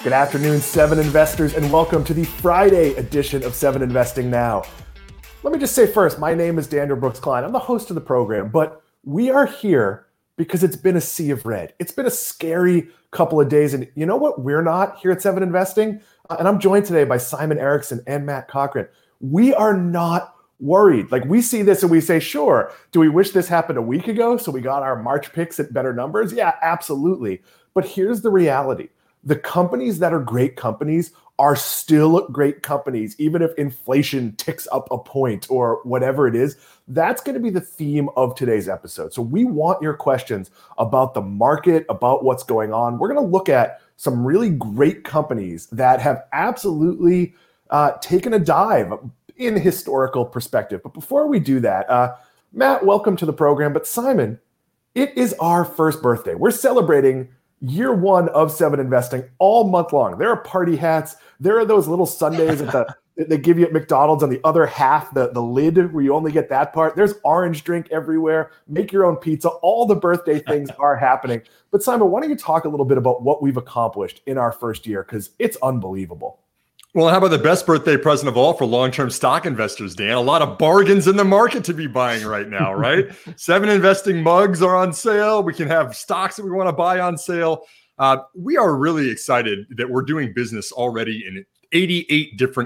Good afternoon, Seven Investors, and welcome to the Friday edition of Seven Investing Now. Let me just say first, my name is Daniel Brooks Klein. I'm the host of the program, but we are here because it's been a sea of red. It's been a scary couple of days, and you know what? We're not here at Seven Investing, and I'm joined today by Simon Erickson and Matt Cochran. We are not worried. Like, we see this and we say, sure, do we wish this happened a week ago so we got our March picks at better numbers? Yeah, absolutely. But here's the reality. The companies that are great companies are still great companies, even if inflation ticks up a point or whatever it is. That's going to be the theme of today's episode. So we want your questions about the market, about what's going on. We're going to look at some really great companies that have absolutely taken a dive in historical perspective. But before we do that, Matt, welcome to the program. But Simon, it is our first birthday. We're celebrating year one of Seven Investing all month long. There are party hats. There are those little sundaes that they give you at McDonald's on the other half, the lid where you only get that part. There's orange drink everywhere. Make your own pizza. All the birthday things are happening. But Simon, why don't you talk a little bit about what we've accomplished in our first year? Because it's unbelievable. Well, how about the best birthday present of all for long-term stock investors, Dan? A lot of bargains in the market to be buying right now, right? Seven Investing mugs are on sale. We can have stocks that we want to buy on sale. We are really excited that we're doing business already in 88 different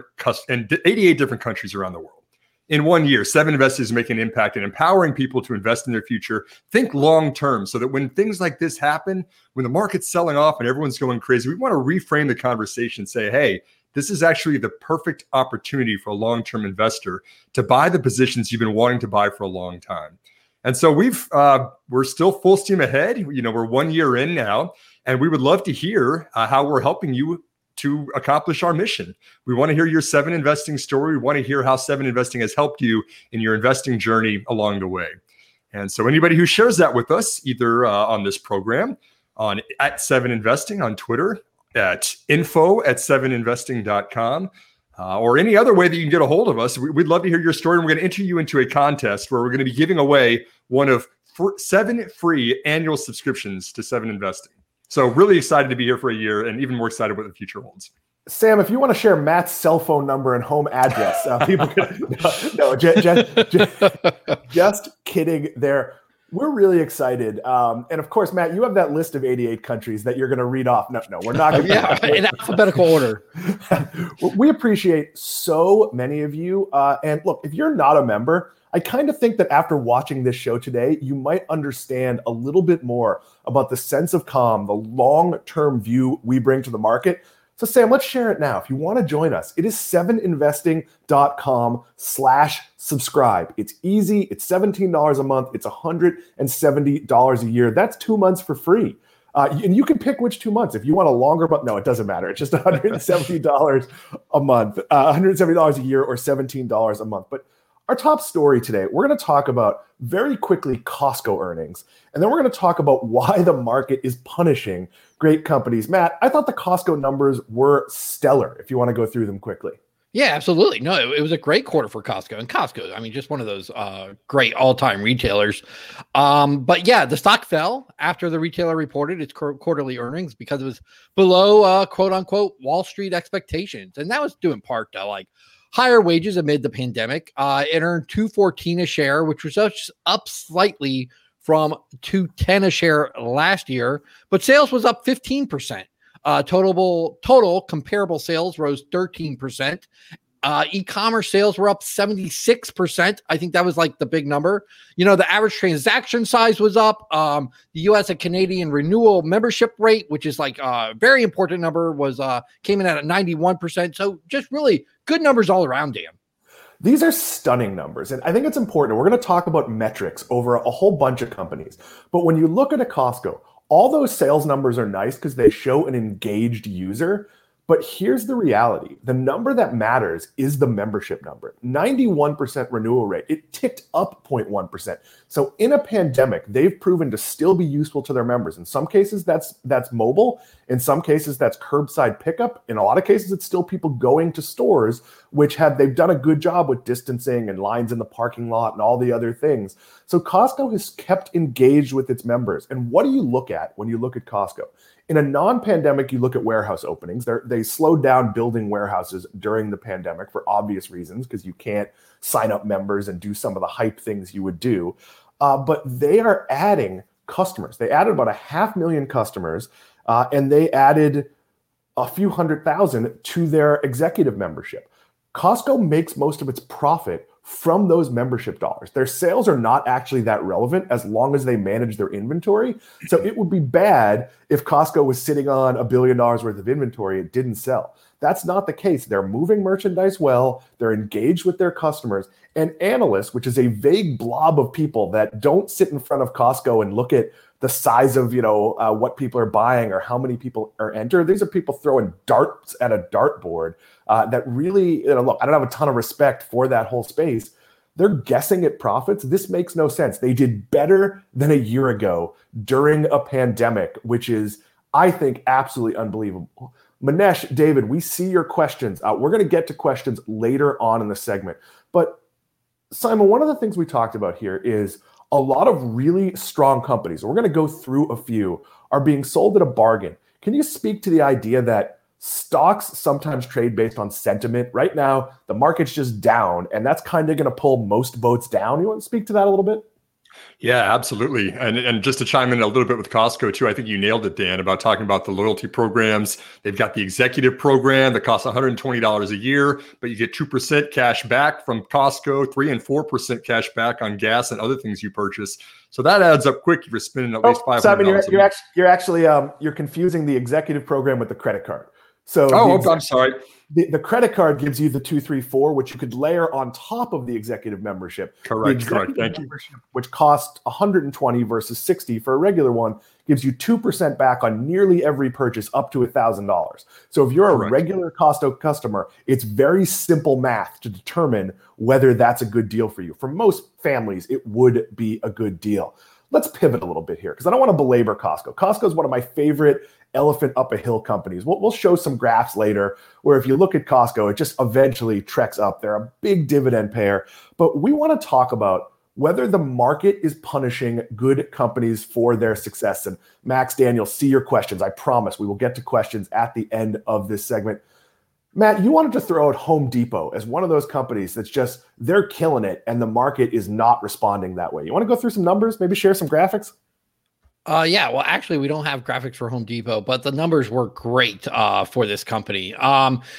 countries around the world. In 1 year, Seven Investing is making an impact and empowering people to invest in their future. Think long-term so that when things like this happen, when the market's selling off and everyone's going crazy, we want to reframe the conversation and say, hey, this is actually the perfect opportunity for a long-term investor to buy the positions you've been wanting to buy for a long time. And so we're still full steam ahead. You know, we're 1 year in now, and we would love to hear how we're helping you to accomplish our mission. We want to hear your Seven Investing story. We want to hear how Seven Investing has helped you in your investing journey along the way. And so anybody who shares that with us, either on this program, at Seven Investing on Twitter, at info@seveninvesting.com, or any other way that you can get a hold of us. We'd love to hear your story. And we're going to enter you into a contest where we're going to be giving away one of 7 free annual subscriptions to Seven Investing. So really excited to be here for a year and even more excited what the future holds. Sam, if you want to share Matt's cell phone number and home address, people can, just kidding there. We're really excited. And of course, Matt, you have that list of 88 countries that you're going to read off. No, we're not going to. In alphabetical order. We appreciate so many of you. And look, if you're not a member, I kind of think that after watching this show today, you might understand a little bit more about the sense of calm, the long-term view we bring to the market. So Sam, let's share it now. If you want to join us, it is seveninvesting.com/subscribe. It's easy. It's $17 a month. It's $170 a year. That's 2 months for free. And you can pick which 2 months. If you want a longer month, no, it doesn't matter. It's just $170 a month, $170 a year or $17 a month. But our top story today, we're going to talk about very quickly Costco earnings. And then we're going to talk about why the market is punishing great companies. Matt, I thought the Costco numbers were stellar, if you want to go through them quickly. Yeah, absolutely. No, it was a great quarter for Costco. And Costco, I mean, just one of those great all-time retailers. But yeah, the stock fell after the retailer reported its quarterly earnings because it was below, quote-unquote, Wall Street expectations. And that was due in part to, like, higher wages amid the pandemic. It earned $2.14 a share, which was up slightly from $2.10 a share last year, but sales was up 15%. Total comparable sales rose 13%. E-commerce sales were up 76%. I think that was like the big number. You know, the average transaction size was up. The U.S. and Canadian renewal membership rate, which is like a very important number, was came in at 91%. So just really good numbers all around, Dan. These are stunning numbers, and I think it's important. We're going to talk about metrics over a whole bunch of companies. But when you look at a Costco, all those sales numbers are nice because they show an engaged user. But here's the reality. The number that matters is the membership number. 91% renewal rate. It ticked up 0.1%. So in a pandemic, they've proven to still be useful to their members. In some cases, that's mobile. In some cases, that's curbside pickup. In a lot of cases, it's still people going to stores, which they've done a good job with distancing and lines in the parking lot and all the other things. So Costco has kept engaged with its members. And what do you look at when you look at Costco? In a non-pandemic, you look at warehouse openings. They slowed down building warehouses during the pandemic for obvious reasons, because you can't sign up members and do some of the hype things you would do. But they are adding customers. They added about 500,000 customers, and they added a few 100,000 to their executive membership. Costco makes most of its profit from those membership dollars. Their sales are not actually that relevant as long as they manage their inventory. So it would be bad if Costco was sitting on $1 billion worth of inventory it didn't sell. That's not the case. They're moving merchandise well. They're engaged with their customers. And analysts, which is a vague blob of people that don't sit in front of Costco and look at the size of what people are buying or how many people are entered. These are people throwing darts at a dartboard that really, look, I don't have a ton of respect for that whole space. They're guessing at profits. This makes no sense. They did better than a year ago during a pandemic, which is, I think, absolutely unbelievable. Manesh, David, we see your questions. We're going to get to questions later on in the segment. But Simon, one of the things we talked about here is a lot of really strong companies, we're going to go through a few, are being sold at a bargain. Can you speak to the idea that stocks sometimes trade based on sentiment? Right now, the market's just down, and that's kind of going to pull most votes down. You want to speak to that a little bit? Yeah, absolutely. And just to chime in a little bit with Costco too, I think you nailed it, Dan, about talking about the loyalty programs. They've got the executive program that costs $120 a year, but you get 2% cash back from Costco, 3 and 4% cash back on gas and other things you purchase. So that adds up quick if you're spending at least $500. Simon, you're confusing the executive program with the credit card. So I'm sorry. The credit card gives you the 2, 3, 4, which you could layer on top of the executive membership. Correct. Thank you. Which costs $120 versus $60 for a regular one, gives you 2% back on nearly every purchase up to $1,000. So if you're a regular Costco customer, it's very simple math to determine whether that's a good deal for you. For most families, it would be a good deal. Let's pivot a little bit here because I don't want to belabor Costco. Costco is one of my favorite elephant up a hill companies. We'll show some graphs later where if you look at Costco, it just eventually treks up. They're a big dividend payer. But we want to talk about whether the market is punishing good companies for their success. And Max, Daniel, see your questions. I promise we will get to questions at the end of this segment. Matt, you wanted to throw out Home Depot as one of those companies that's just, they're killing it and the market is not responding that way. You want to go through some numbers, maybe share some graphics? Yeah, well, actually, we don't have graphics for Home Depot, but the numbers were great for this company. In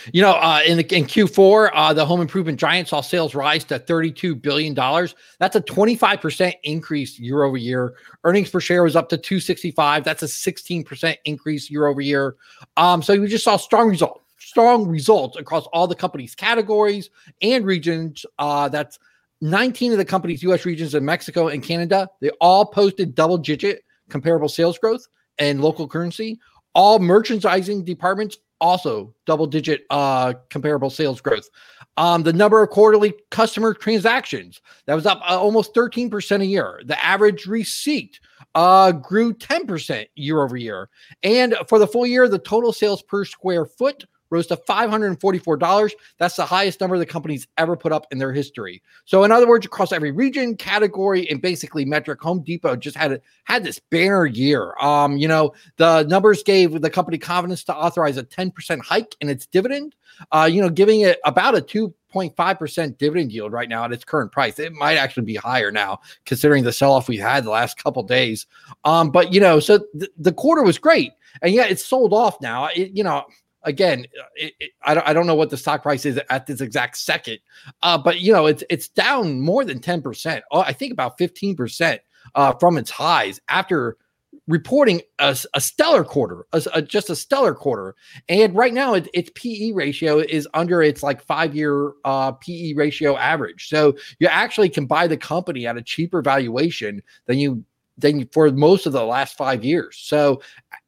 Q4, the home improvement giant saw sales rise to $32 billion. That's a 25% increase year over year. Earnings per share was up to $2.65. That's a 16% increase year over year. So we just saw strong results across all the company's categories and regions. That's 19 of the company's U.S. regions in Mexico and Canada. They all posted double-digit comparable sales growth and local currency. All merchandising departments also double-digit comparable sales growth. The number of quarterly customer transactions, that was up almost 13% a year. The average receipt grew 10% year over year. And for the full year, the total sales per square foot rose to $544. That's the highest number the company's ever put up in their history. So in other words, across every region, category, and basically metric, Home Depot just had this banner year. The numbers gave the company confidence to authorize a 10% hike in its dividend, giving it about a 2.5% dividend yield right now at its current price. It might actually be higher now, considering the sell-off we had the last couple of days. So the quarter was great, and yet it's sold off now. Again, I don't know what the stock price is at this exact second, but it's down more than 10%. I think about 15% from its highs after reporting a stellar quarter, just a stellar quarter. And right now, its PE ratio is under its 5-year PE ratio average. So you actually can buy the company at a cheaper valuation than you for most of the last 5 years. So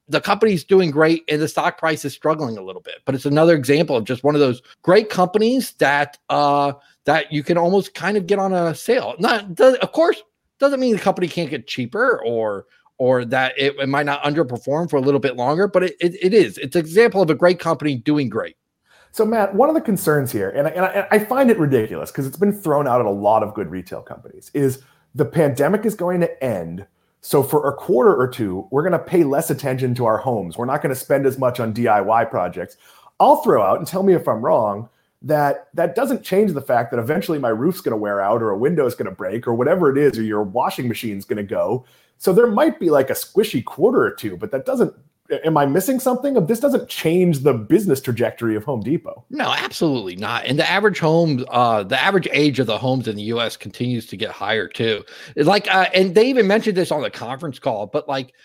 the company's doing great and the stock price is struggling a little bit. But it's another example of just one of those great companies that that you can almost kind of get on a sale. Of course, doesn't mean the company can't get cheaper or that it might not underperform for a little bit longer, but it's an example of a great company doing great. So Matt, one of the concerns here, and I find it ridiculous because it's been thrown out at a lot of good retail companies, is the pandemic is going to end. So for a quarter or two, we're going to pay less attention to our homes. We're not going to spend as much on DIY projects. I'll throw out, and tell me if I'm wrong, that doesn't change the fact that eventually my roof's going to wear out or a window is going to break or whatever it is, or your washing machine's going to go. So there might be like a squishy quarter or two, but that doesn't, am I missing something? This doesn't change the business trajectory of Home Depot. No, absolutely not. And the average home, the average age of the homes in the U.S. continues to get higher too. And they even mentioned this on the conference call. But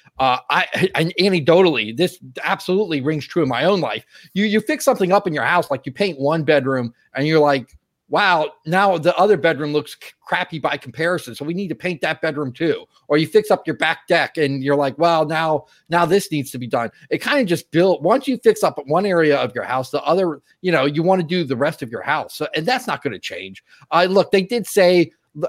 anecdotally, this absolutely rings true in my own life. You fix something up in your house, like you paint one bedroom, and you're like, wow, now the other bedroom looks crappy by comparison, so we need to paint that bedroom too. Or you fix up your back deck and you're like, well, now this needs to be done. It kind of just once you fix up one area of your house, the other, you want to do the rest of your house. So, and that's not going to change. Look, they did say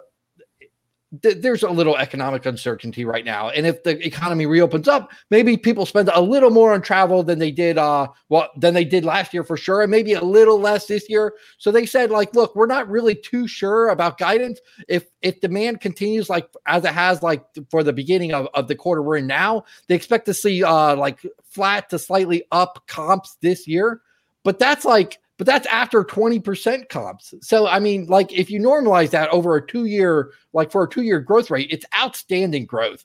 there's a little economic uncertainty right now. And if the economy reopens up, maybe people spend a little more on travel than they did, than they did last year for sure. And maybe a little less this year. So they said, look, we're not really too sure about guidance. If demand continues as it has for the beginning of the quarter we're in now, they expect to see flat to slightly up comps this year. But that's after 20% comps. So, I mean, if you normalize that over a 2-year, for a 2-year growth rate, it's outstanding growth.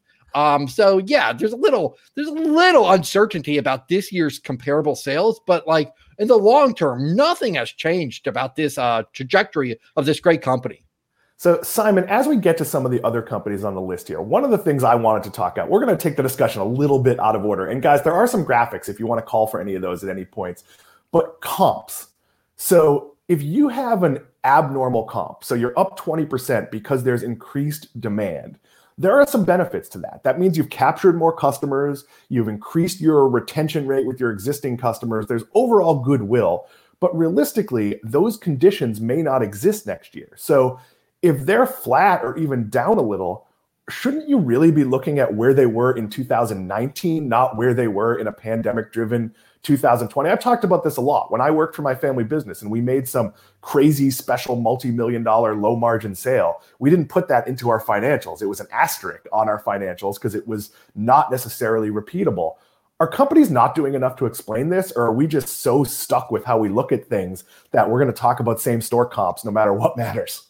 So yeah, there's a little uncertainty about this year's comparable sales, but in the long term, nothing has changed about this trajectory of this great company. So Simon, as we get to some of the other companies on the list here, one of the things I wanted to talk about, we're going to take the discussion a little bit out of order. And guys, there are some graphics if you want to call for any of those at any points, but comps. So if you have an abnormal comp, so you're up 20% because there's increased demand, there are some benefits to that. That means you've captured more customers, you've increased your retention rate with your existing customers, there's overall goodwill, but realistically, those conditions may not exist next year. So if they're flat or even down a little, shouldn't you really be looking at where they were in 2019, not where they were in a pandemic-driven 2020? I've talked about this a lot. When I worked for my family business and we made some crazy special multi-million-dollar low-margin sale, we didn't put that into our financials. It was an asterisk on our financials because it was not necessarily repeatable. Are companies not doing enough to explain this, or are we just so stuck with how we look at things that we're going to talk about same-store comps no matter what matters?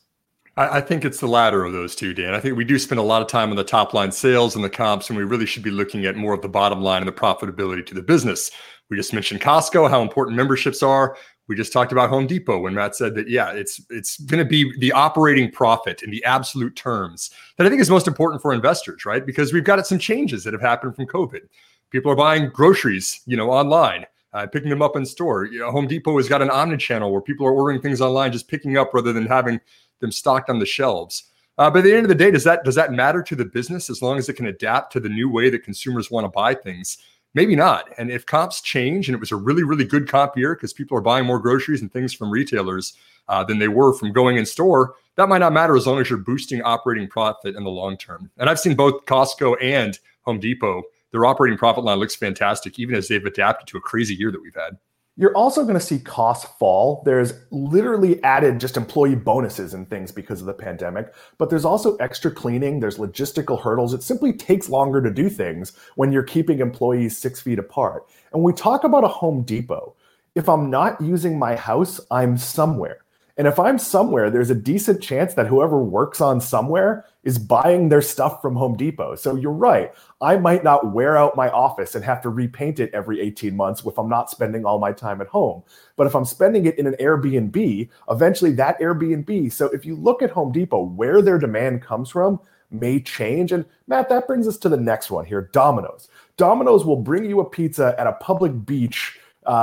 I think it's the latter of those two, Dan. I think we do spend a lot of time on the top line sales and the comps, and we really should be looking at more of the bottom line and the profitability to the business. We just mentioned Costco, how important memberships are. We just talked about Home Depot when Matt said that, yeah, it's going to be the operating profit in the absolute terms that I think is most important for investors, right? Because we've got some changes that have happened from COVID. People are buying groceries, online, picking them up in store. Home Depot has got an omni-channel where people are ordering things online, just picking up rather than having them stocked on the shelves. But at the end of the day, does that matter to the business as long as it can adapt to the new way that consumers want to buy things? Maybe not. And if comps change, and it was a really, really good comp year because people are buying more groceries and things from retailers than they were from going in store, that might not matter as long as you're boosting operating profit in the long term. And I've seen both Costco and Home Depot, their operating profit line looks fantastic, even as they've adapted to a crazy year that we've had. You're also going to see costs fall. There's literally added just employee bonuses and things because of the pandemic, but there's also extra cleaning. There's logistical hurdles. It simply takes longer to do things when you're keeping employees 6 feet apart. And when we talk about a Home Depot, if I'm not using my house, I'm somewhere. And if I'm somewhere, there's a decent chance that whoever works on somewhere is buying their stuff from Home Depot. So you're right. I might not wear out my office and have to repaint it every 18 months if I'm not spending all my time at home. But if I'm spending it in an Airbnb, eventually that Airbnb. So if you look at Home Depot, where their demand comes from may change. And Matt, that brings us to the next one here, Domino's. Domino's will bring you a pizza at a public beach,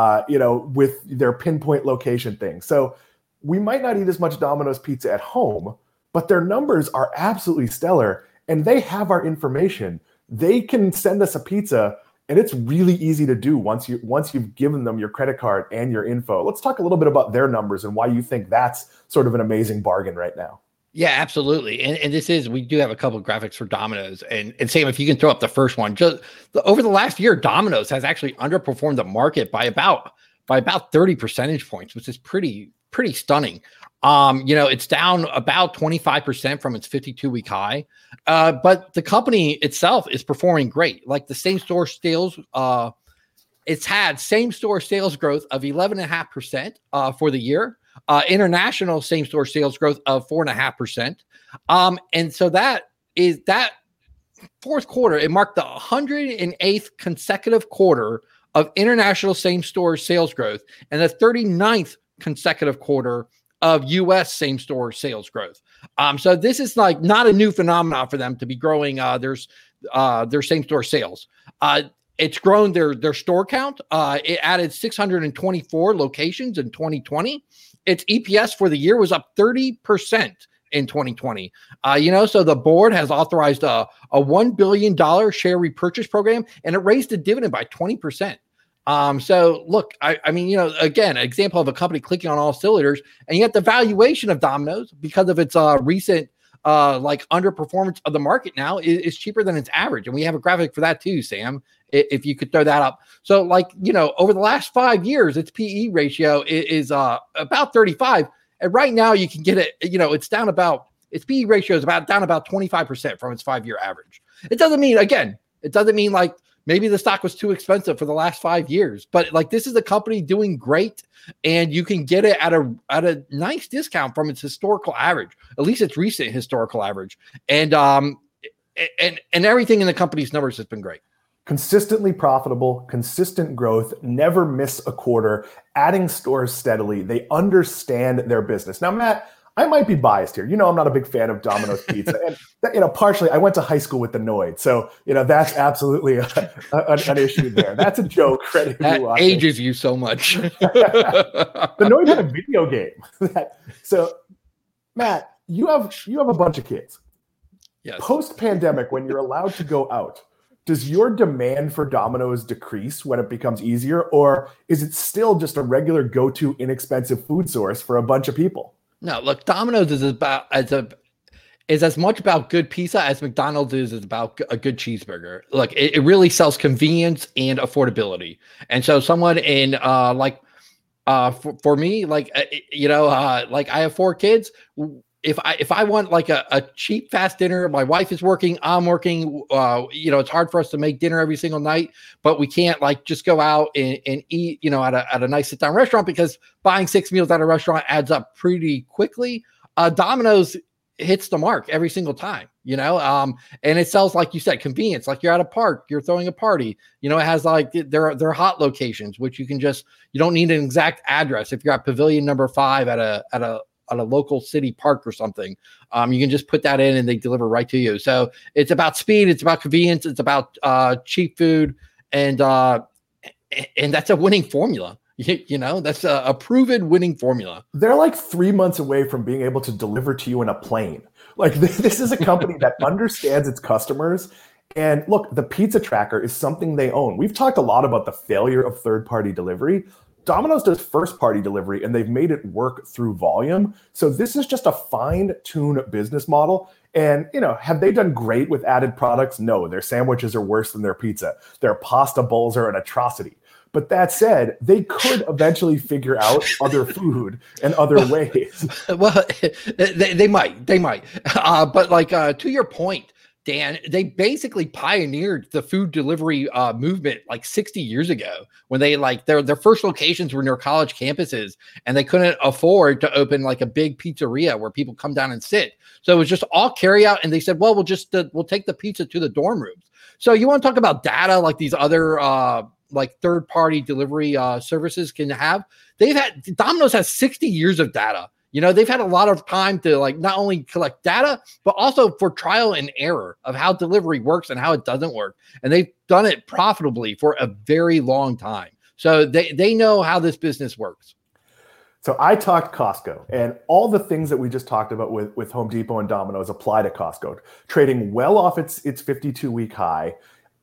with their pinpoint location thing. So we might not eat as much Domino's pizza at home, but their numbers are absolutely stellar and they have our information. They can send us a pizza And it's really easy to do once you've given them your credit card and your info. Let's talk a little bit about their numbers and why you think that's sort of an amazing bargain right now. Yeah, absolutely. And we do have a couple of graphics for Domino's. And Sam, if you can throw up the first one, over the last year, Domino's has actually underperformed the market by about 30 percentage points, which is pretty stunning. It's down about 25% from its 52-week high. But the company itself is performing great. Like the same-store sales, it's had same-store sales growth of 11.5% for the year. International same-store sales growth of 4.5%. And so that fourth quarter, it marked the 108th consecutive quarter of international same-store sales growth and the 39th consecutive quarter of U.S. same-store sales growth. So this is like not a new phenomenon for them to be growing their same-store sales. It's grown their store count. It added 624 locations in 2020. Its EPS for the year was up 30% in 2020. So the board has authorized a $1 billion share repurchase program, and it raised the dividend by 20%. So look, I mean, again, an example of a company clicking on all cylinders, and yet the valuation of Domino's, because of its recent underperformance of the market now, is cheaper than its average. And we have a graphic for that too, Sam, if you could throw that up. So over the last 5 years, its PE ratio is about 35. And right now you can get it, it's down its PE ratio is down about 25% from its 5-year average. It doesn't mean like maybe the stock was too expensive for the last 5 years, but like this is a company doing great, and you can get it at a nice discount from its historical average, at least its recent historical average. And everything in the company's numbers has been great. Consistently profitable, consistent growth, never miss a quarter, adding stores steadily. They understand their business. Now, Matt, I might be biased here. I'm not a big fan of Domino's Pizza. And, partially, I went to high school with the Noid. So, that's absolutely an issue there. That's a joke. That ages you so much. The Noid had a video game. So, Matt, you have a bunch of kids. Yes. Post-pandemic, when you're allowed to go out, does your demand for Domino's decrease when it becomes easier, or is it still just a regular go-to inexpensive food source for a bunch of people? No, look, Domino's is as much about good pizza as McDonald's is about a good cheeseburger. Look, it really sells convenience and affordability. And so someone in for me, I have 4 kids. If I want like a cheap, fast dinner, my wife is working, I'm working, it's hard for us to make dinner every single night, but we can't just go out and eat, at a nice sit down restaurant, because buying 6 meals at a restaurant adds up pretty quickly. Domino's hits the mark every single time, and it sells, like you said, convenience, like you're at a park, you're throwing a party, it has their hot locations, which you don't need an exact address. If you're at Pavilion number 5 at a local city park or something, you can just put that in and they deliver right to you. So it's about speed, it's about convenience, it's about cheap food, and that's a winning formula. That's a proven winning formula. They're like 3 months away from being able to deliver to you in a plane. Like this is a company that understands its customers. And look, the pizza tracker is something they own. We've talked a lot about the failure of third-party delivery. Domino's does first-party delivery, and they've made it work through volume. So this is just a fine-tuned business model. And, have they done great with added products? No, their sandwiches are worse than their pizza. Their pasta bowls are an atrocity. But that said, they could eventually figure out other food and other ways. Well, they might. But to your point, Dan, they basically pioneered the food delivery movement 60 years ago, when they their first locations were near college campuses, and they couldn't afford to open a big pizzeria where people come down and sit. So it was just all carry out. And they said, well, we'll take the pizza to the dorm rooms. So you want to talk about data like these other third-party delivery services can have? Domino's has 60 years of data. They've had a lot of time to not only collect data, but also for trial and error of how delivery works and how it doesn't work. And they've done it profitably for a very long time. So they know how this business works. So I talked Costco, and all the things that we just talked about with Home Depot and Domino's apply to Costco, trading well off its 52-week high.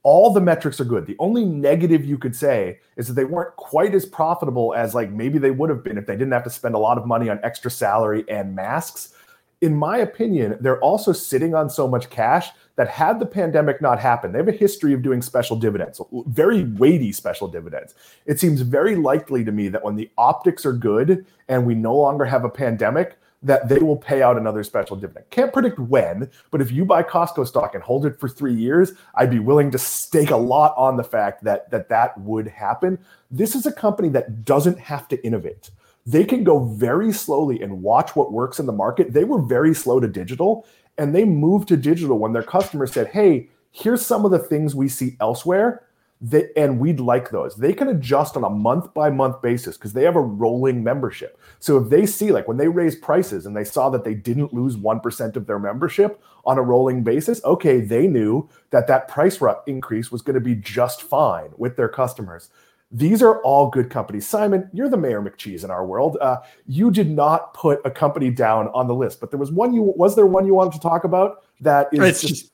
all the metrics are good. The only negative you could say is that they weren't quite as profitable as like maybe they would have been if they didn't have to spend a lot of money on extra salary and masks. In my opinion, they're also sitting on so much cash that had the pandemic not happened, they have a history of doing special dividends, very weighty special dividends. It seems very likely to me that when the optics are good and we no longer have a pandemic, that they will pay out another special dividend. Can't predict when, but if you buy Costco stock and hold it for 3 years, I'd be willing to stake a lot on the fact that that would happen. This is a company that doesn't have to innovate. They can go very slowly and watch what works in the market. They were very slow to digital, and they moved to digital when their customers said, hey, here's some of the things we see elsewhere, and we'd like those. They can adjust on a month-by-month basis because they have a rolling membership. So if they see, like when they raised prices and they saw that they didn't lose 1% of their membership on a rolling basis, okay, they knew that that price increase was going to be just fine with their customers. These are all good companies. Simon, you're the Mayor McCheese in our world. You did not put a company down on the list, but there was one was there one you wanted to talk about that is it's just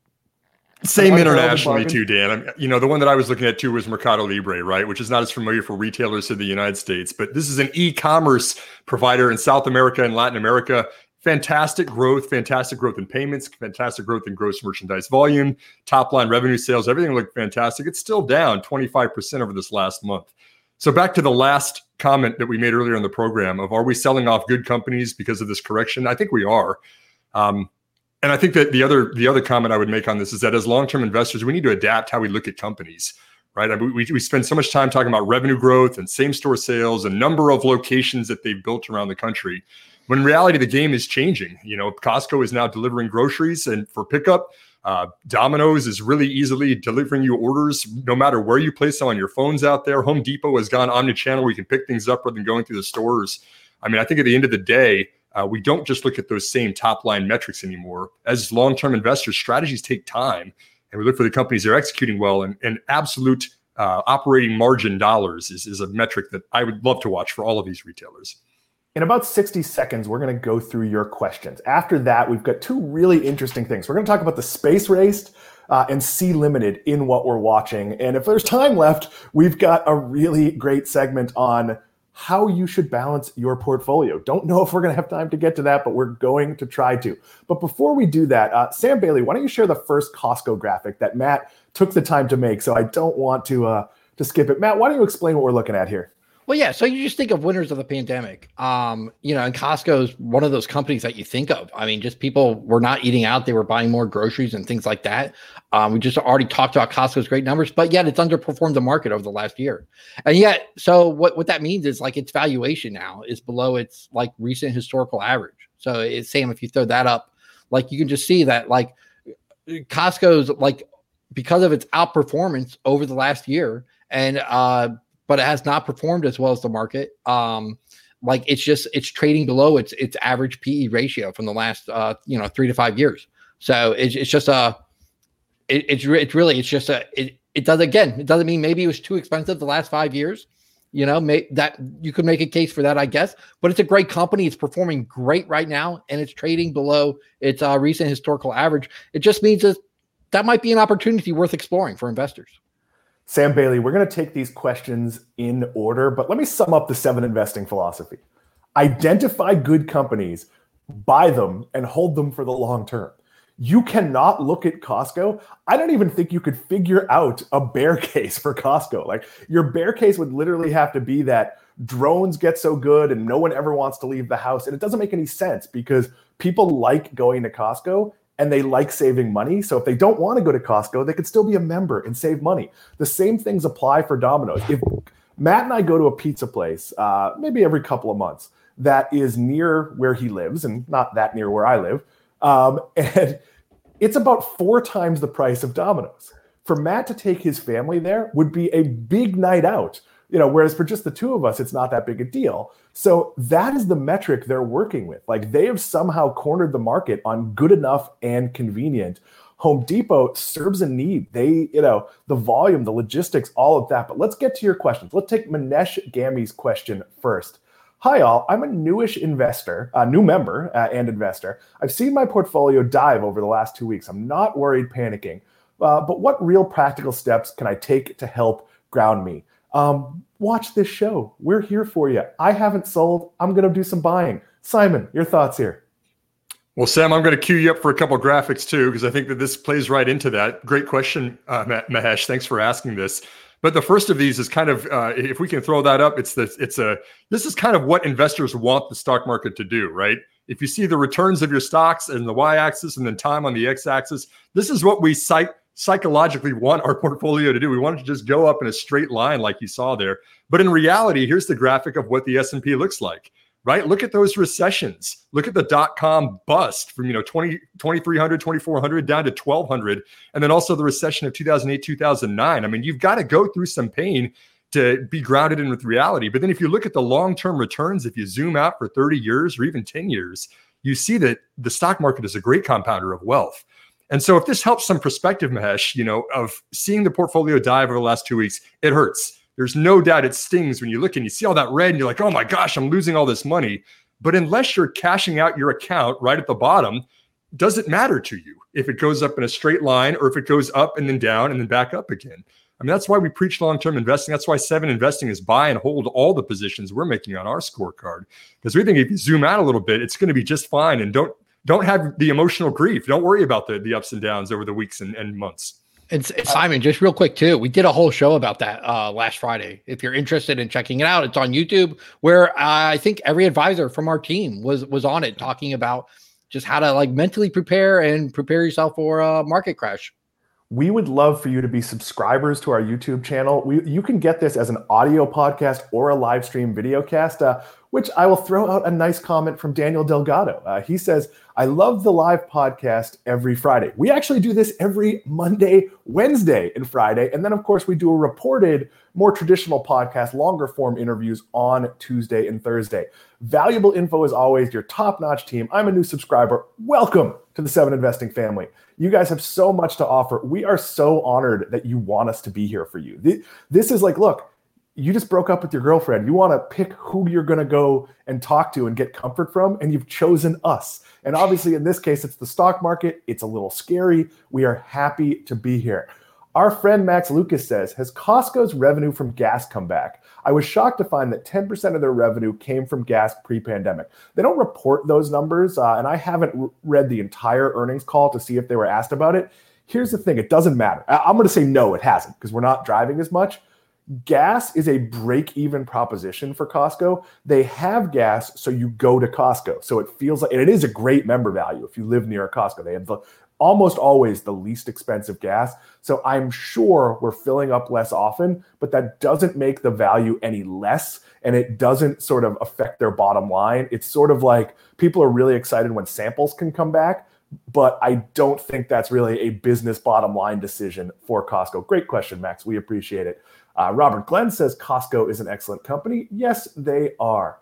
same internationally too, Dan. The one that I was looking at too was Mercado Libre, right? Which is not as familiar for retailers in the United States, but this is an e-commerce provider in South America and Latin America. Fantastic growth in payments, fantastic growth in gross merchandise volume, top line revenue, sales, everything looked fantastic. It's still down 25% over this last month. So back to the last comment that we made earlier in the program of, are we selling off good companies because of this correction? I think we are. And I think that the other comment I would make on this is that as long-term investors, we need to adapt how we look at companies, right? I mean, we spend so much time talking about revenue growth and same-store sales and number of locations that they've built around the country. When in reality, the game is changing. Costco is now delivering groceries and for pickup. Domino's is really easily delivering you orders no matter where you place them on your phones out there. Home Depot has gone omni-channel where you can pick things up rather than going through the stores. I mean, I think at the end of the day, we don't just look at those same top line metrics anymore. As long-term investors, strategies take time, and we look for the companies that are executing well, and absolute operating margin dollars is a metric that I would love to watch for all of these retailers. In about 60 seconds, we're going to go through your questions. After that, we've got two really interesting things. We're going to talk about the space race and Sea Limited in what we're watching. And if there's time left, we've got a really great segment on how you should balance your portfolio. Don't know if we're going to have time to get to that, but we're going to try to. But before we do that, Sam Bailey, why don't you share the first Costco graphic that Matt took the time to make? So I don't want to skip it. Matt, why don't you explain what we're looking at here? Well, yeah. So you just think of winners of the pandemic. And Costco is one of those companies that you think of. I mean, just people were not eating out. They were buying more groceries and things like that. We just already talked about Costco's great numbers, but yet it's underperformed the market over the last year. And yet, so what that means is like its valuation now is below its like recent historical average. So it's Sam, if you throw that up, like you can just see that like Costco's like, because of its outperformance over the last year and, but it has not performed as well as the market. Like it's trading below its average PE ratio from the last 3 to 5 years. So it doesn't mean maybe it was too expensive the last 5 years. That you could make a case for that, I guess. But it's a great company. It's performing great right now, and it's trading below its recent historical average. It just means that might be an opportunity worth exploring for investors. Sam Bailey, we're going to take these questions in order, but let me sum up the 7 investing philosophy. Identify good companies, buy them, and hold them for the long term. You cannot look at Costco. I don't even think you could figure out a bear case for Costco. Like your bear case would literally have to be that drones get so good and no one ever wants to leave the house. And it doesn't make any sense because people like going to Costco and they like saving money. So if they don't want to go to Costco, they could still be a member and save money. The same things apply for Domino's. If Matt and I go to a pizza place, maybe every couple of months, that is near where he lives and not that near where I live, and it's about 4 times the price of Domino's. For Matt to take his family there would be a big night out, whereas for just the two of us, it's not that big a deal. So that is the metric they're working with. Like they have somehow cornered the market on good enough and convenient. Home Depot serves a need. They, the volume, the logistics, all of that. But let's get to your questions. Let's take Manesh Gami's question first. Hi, all. I'm a newish investor, a new member and investor. I've seen my portfolio dive over the last 2 weeks. I'm not worried panicking. But what real practical steps can I take to help ground me? Watch this show. We're here for you. I haven't sold. I'm going to do some buying. Simon, your thoughts here. Well, Sam, I'm going to cue you up for a couple of graphics too, because I think that this plays right into that. Great question, Mahesh. Thanks for asking this. But the first of these is kind of, if we can throw that up, this is kind of what investors want the stock market to do, right? If you see the returns of your stocks and the y-axis and then time on the x-axis, this is what we psychologically want our portfolio to do. We want it to just go up in a straight line like you saw there. But in reality, here's the graphic of what the S&P looks like, right? Look at those recessions. Look at the dot-com bust from 2,300, 2,400 down to 1,200. And then also the recession of 2008, 2009. I mean, you've got to go through some pain to be grounded in with reality. But then if you look at the long-term returns, if you zoom out for 30 years or even 10 years, you see that the stock market is a great compounder of wealth. And so if this helps some perspective, Mahesh, of seeing the portfolio dive over the last 2 weeks, it hurts. There's no doubt it stings when you look and you see all that red and you're like, oh my gosh, I'm losing all this money. But unless you're cashing out your account right at the bottom, does it matter to you if it goes up in a straight line or if it goes up and then down and then back up again? I mean, that's why we preach long-term investing. That's why 7 Investing is buy and hold all the positions we're making on our scorecard. Because we think if you zoom out a little bit, it's going to be just fine. And don't have the emotional grief. Don't worry about the ups and downs over the weeks and months. And Simon, just real quick too, we did a whole show about that last Friday. If you're interested in checking it out, it's on YouTube, where I think every advisor from our team was on it, talking about just how to mentally prepare yourself for a market crash. We would love for you to be subscribers to our YouTube channel. You can get this as an audio podcast or a live stream video cast, which I will throw out a nice comment from Daniel Delgado. He says, I love the live podcast every Friday. We actually do this every Monday, Wednesday, and Friday. And then, of course, we do a reported, more traditional podcast, longer form interviews on Tuesday and Thursday. Valuable info as always, your top-notch team. I'm a new subscriber. Welcome to the 7 Investing family. You guys have so much to offer. We are so honored that you want us to be here for you. This is like, look, you just broke up with your girlfriend. You want to pick who you're going to go and talk to and get comfort from, and you've chosen us. And obviously, in this case, it's the stock market. It's a little scary. We are happy to be here. Our friend Max Lucas says, has Costco's revenue from gas come back? I was shocked to find that 10% of their revenue came from gas pre-pandemic. They don't report those numbers, and I haven't read the entire earnings call to see if they were asked about it. Here's the thing. It doesn't matter. I'm going to say no, it hasn't, because we're not driving as much. Gas is a break-even proposition for Costco. They have gas, so you go to Costco. So it feels like, and it is a great member value if you live near a Costco. They have almost always the least expensive gas. So I'm sure we're filling up less often, but that doesn't make the value any less, and it doesn't sort of affect their bottom line. It's sort of like people are really excited when samples can come back, but I don't think that's really a business bottom line decision for Costco. Great question, Max. We appreciate it. Robert Glenn says Costco is an excellent company. Yes, they are.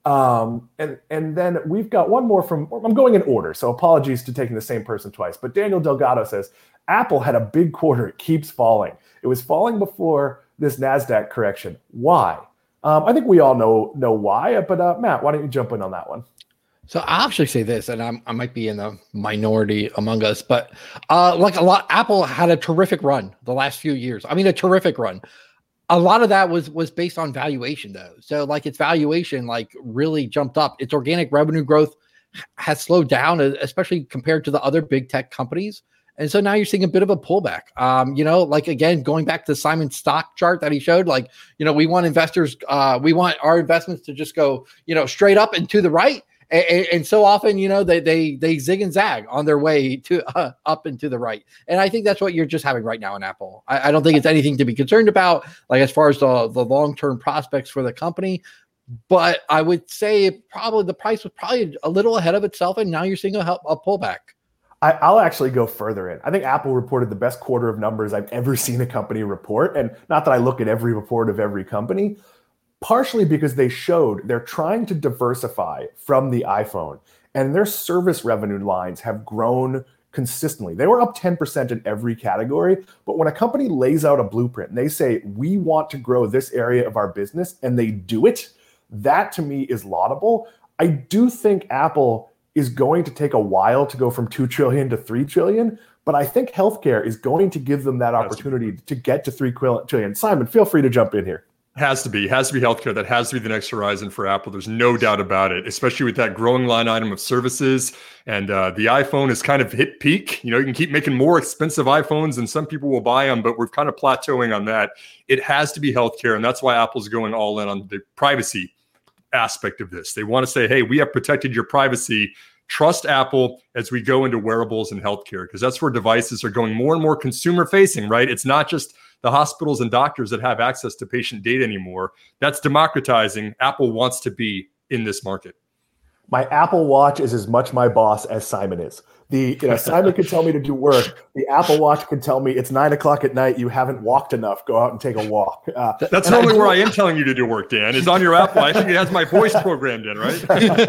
And then we've got one more I'm going in order, so apologies to taking the same person twice. But Daniel Delgado says, Apple had a big quarter. It keeps falling. It was falling before this NASDAQ correction. Why? I think we all know why, but Matt, why don't you jump in on that one? So I'll actually say this, and I might be in the minority among us, but Apple had a terrific run the last few years. I mean, a terrific run. A lot of that was based on valuation, though. So its valuation really jumped up. Its organic revenue growth has slowed down, especially compared to the other big tech companies. And so now you're seeing a bit of a pullback. Again, going back to Simon's stock chart that he showed, we want investors, we want our investments to just go, straight up and to the right. And so often, they zig and zag on their way to up and to the right. And I think that's what you're just having right now in Apple. I don't think it's anything to be concerned about, as far as the long-term prospects for the company. But I would say the price was probably a little ahead of itself, and now you're seeing a pullback. I'll actually go further in. I think Apple reported the best quarter of numbers I've ever seen a company report. And not that I look at every report of every company, partially because they showed they're trying to diversify from the iPhone, and their service revenue lines have grown consistently. They were up 10% in every category. But when a company lays out a blueprint and they say, we want to grow this area of our business, and they do it, that to me is laudable. I do think Apple is going to take a while to go from 2 trillion to 3 trillion. But I think healthcare is going to give them that opportunity to get to 3 trillion. Simon, feel free to jump in here. Has to be healthcare. That has to be the next horizon for Apple. There's no doubt about it, especially with that growing line item of services. And the iPhone has kind of hit peak. You can keep making more expensive iPhones and some people will buy them, but we're kind of plateauing on that. It has to be healthcare. And that's why Apple's going all in on the privacy aspect of this. They want to say, hey, we have protected your privacy. Trust Apple as we go into wearables and healthcare, because that's where devices are going more and more consumer facing, right? It's not just the hospitals and doctors that have access to patient data anymore. That's democratizing. Apple wants to be in this market. My Apple Watch is as much my boss as Simon is. Simon can tell me to do work. The Apple Watch can tell me it's 9 o'clock at night. You haven't walked enough. Go out and take a walk. That's normally where I am telling you to do work, Dan. Is on your Apple. I think it has my voice programmed in, right?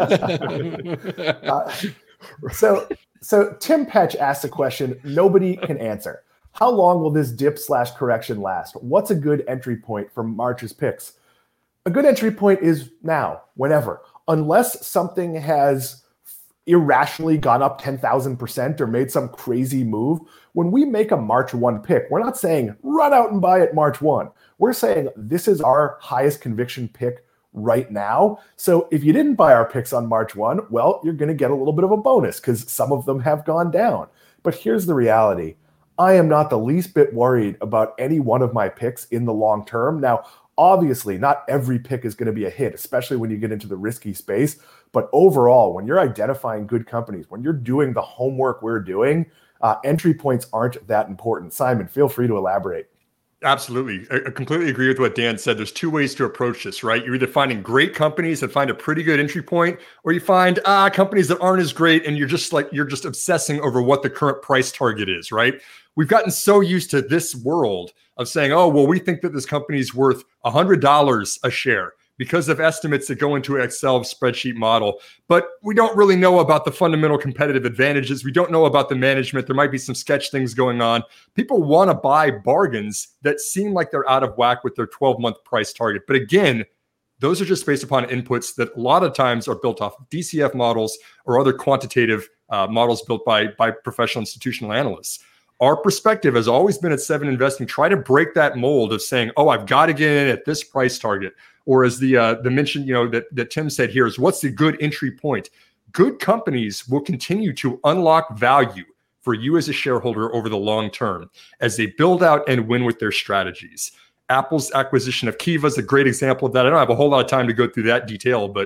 So Tim Petch asked a question nobody can answer. How long will this dip/correction last? What's a good entry point for March's picks? A good entry point is now, whenever. Unless something has irrationally gone up 10,000% or made some crazy move, when we make a March 1 pick, we're not saying run out and buy it March 1. We're saying this is our highest conviction pick right now. So if you didn't buy our picks on March 1, well, you're going to get a little bit of a bonus because some of them have gone down. But here's the reality. I am not the least bit worried about any one of my picks in the long term. Now, obviously, not every pick is going to be a hit, especially when you get into the risky space. But overall, when you're identifying good companies, when you're doing the homework we're doing, entry points aren't that important. Simon, feel free to elaborate. Absolutely. I completely agree with what Dan said. There's two ways to approach this, right? You're either finding great companies that find a pretty good entry point, or you find companies that aren't as great and you're just obsessing over what the current price target is, right? We've gotten so used to this world of saying, oh, well, we think that this company is worth $100 a share because of estimates that go into an Excel spreadsheet model. But we don't really know about the fundamental competitive advantages. We don't know about the management. There might be some sketch things going on. People want to buy bargains that seem like they're out of whack with their 12-month price target. But again, those are just based upon inputs that a lot of times are built off of DCF models or other quantitative models built by professional institutional analysts. Our perspective has always been at Seven Investing, try to break that mold of saying, oh, I've got to get in at this price target. Or as the mention, that Tim said here is, what's the good entry point? Good companies will continue to unlock value for you as a shareholder over the long term as they build out and win with their strategies. Apple's acquisition of Kiva is a great example of that. I don't have a whole lot of time to go through that detail, but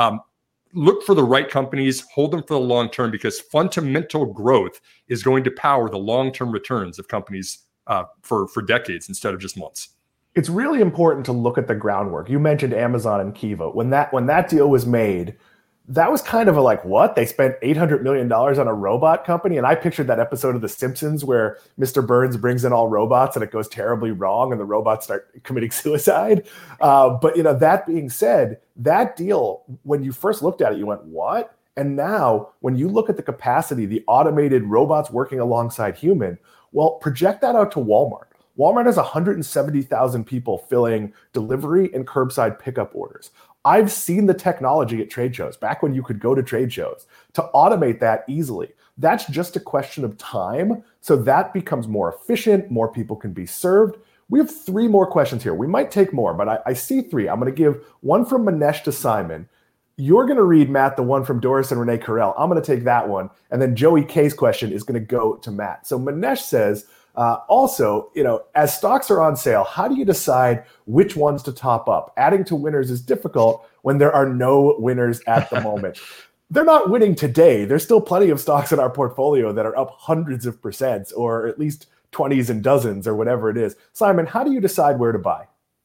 look for the right companies, hold them for the long term, because fundamental growth is going to power the long-term returns of companies for decades instead of just months. It's really important to look at the groundwork. You mentioned Amazon and Kiva. When that deal was made, that was kind of a like, what? They spent $800 million on a robot company? And I pictured that episode of The Simpsons where Mr. Burns brings in all robots and it goes terribly wrong and the robots start committing suicide. But that being said, that deal, when you first looked at it, you went, what? And now when you look at the capacity, the automated robots working alongside human, well, project that out to Walmart. Walmart has 170,000 people filling delivery and curbside pickup orders. I've seen the technology at trade shows, back when you could go to trade shows, to automate that easily. That's just a question of time. So that becomes more efficient. More people can be served. We have 3 more questions here. We might take more, but I see 3. I'm going to give one from Manesh to Simon. You're going to read, Matt, the one from Doris and Renee Carell. I'm going to take that one. And then Joey K's question is going to go to Matt. So Manesh says, also, as stocks are on sale, how do you decide which ones to top up? Adding to winners is difficult when there are no winners at the moment. They're not winning today. There's still plenty of stocks in our portfolio that are up hundreds of percents, or at least 20s and dozens, or whatever it is. Simon, how do you decide where to buy?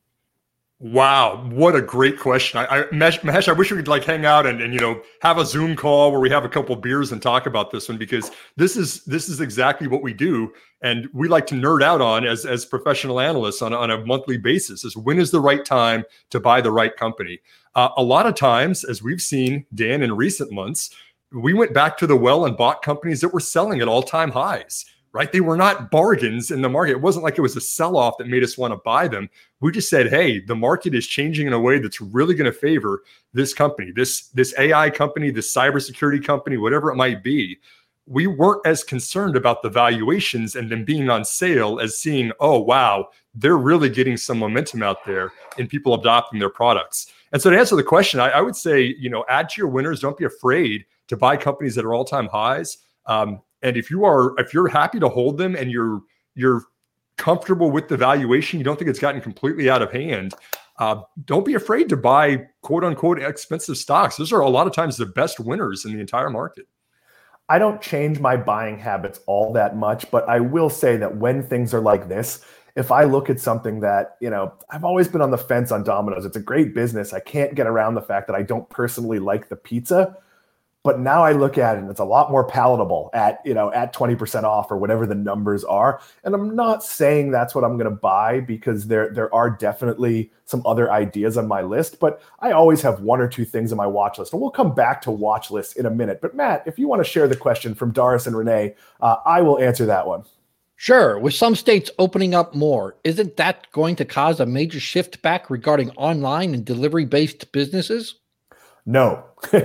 Wow, what a great question. Mahesh, I wish we could hang out and have a Zoom call where we have a couple beers and talk about this one, because this is exactly what we do. And we like to nerd out on as professional analysts on a monthly basis, is when is the right time to buy the right company. A lot of times, as we've seen, Dan, in recent months, we went back to the well and bought companies that were selling at all-time highs. right? They were not bargains in the market. It wasn't like it was a sell-off that made us want to buy them. We just said, hey, the market is changing in a way that's really going to favor this company, this AI company, this cybersecurity company, whatever it might be. We weren't as concerned about the valuations and them being on sale as seeing, oh, wow, they're really getting some momentum out there and people adopting their products. And so to answer the question, I would say, add to your winners. Don't be afraid to buy companies that are all-time highs. And if you're happy to hold them and you're comfortable with the valuation, you don't think it's gotten completely out of hand, don't be afraid to buy quote unquote expensive stocks. Those are a lot of times the best winners in the entire market. I don't change my buying habits all that much, but I will say that when things are like this, if I look at something that, I've always been on the fence on Domino's. It's a great business. I can't get around the fact that I don't personally like the pizza. But now I look at it and it's a lot more palatable at 20% off or whatever the numbers are. And I'm not saying that's what I'm going to buy, because there are definitely some other ideas on my list, but I always have one or two things on my watch list. And we'll come back to watch lists in a minute. But Matt, if you want to share the question from Doris and Renee, I will answer that one. Sure. With some states opening up more, isn't that going to cause a major shift back regarding online and delivery-based businesses? No.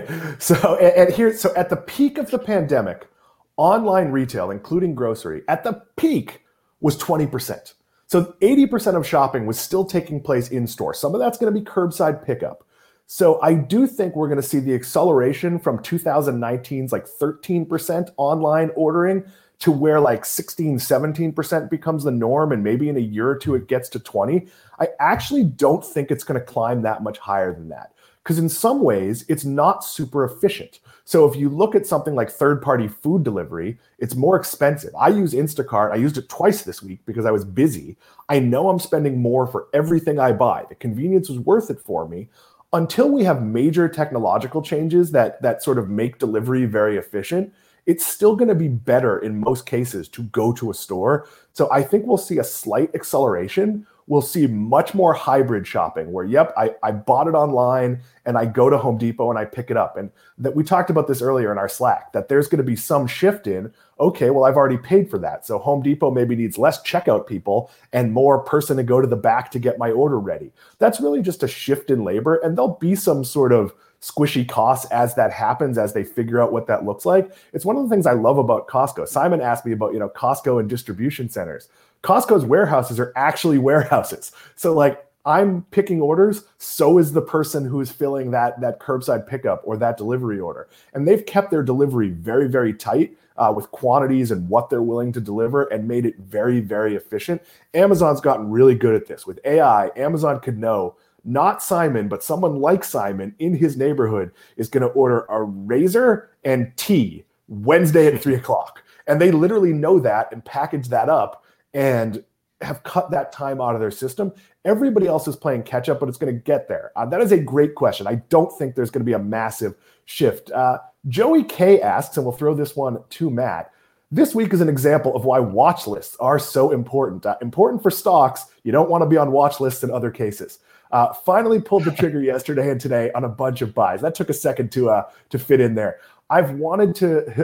So at the peak of the pandemic, online retail, including grocery, at the peak was 20%. So 80% of shopping was still taking place in store. Some of that's going to be curbside pickup. So I do think we're going to see the acceleration from 2019's like 13% online ordering to where like 16, 17% becomes the norm. And maybe in a year or two, it gets to 20. I actually don't think it's going to climb that much higher than that, because in some ways it's not super efficient. So if you look at something like third-party food delivery, it's more expensive. I use Instacart. I used it twice this week because I was busy. I know I'm spending more for everything I buy. The convenience was worth it for me. Until we have major technological changes that sort of make delivery very efficient, it's still going to be better in most cases to go to a store. So I think we'll see a slight acceleration. We'll see much more hybrid shopping where, yep, I bought it online and I go to Home Depot and I pick it up. And that we talked about this earlier in our Slack, that there's going to be some shift in, okay, well, I've already paid for that. So Home Depot maybe needs less checkout people and more person to go to the back to get my order ready. That's really just a shift in labor. And there'll be some sort of squishy costs as that happens, as they figure out what that looks like. It's one of the things I love about Costco. Simon asked me about, Costco and distribution centers. Costco's warehouses are actually warehouses. So like I'm picking orders, so is the person who is filling that curbside pickup or that delivery order. And they've kept their delivery very, very tight with quantities and what they're willing to deliver, and made it very, very efficient. Amazon's gotten really good at this. With AI, Amazon could know not Simon, but someone like Simon in his neighborhood is going to order a razor and tea Wednesday at 3:00. And they literally know that and package that up and have cut that time out of their system. Everybody else is playing catch up, but it's going to get there. That is a great question. I don't think there's going to be a massive shift. Joey K asks, and we'll throw this one to Matt, this week is an example of why watch lists are so important. Important for stocks. You don't want to be on watch lists in other cases. Finally pulled the trigger yesterday and today on a bunch of buys. That took a second to fit in there. I've wanted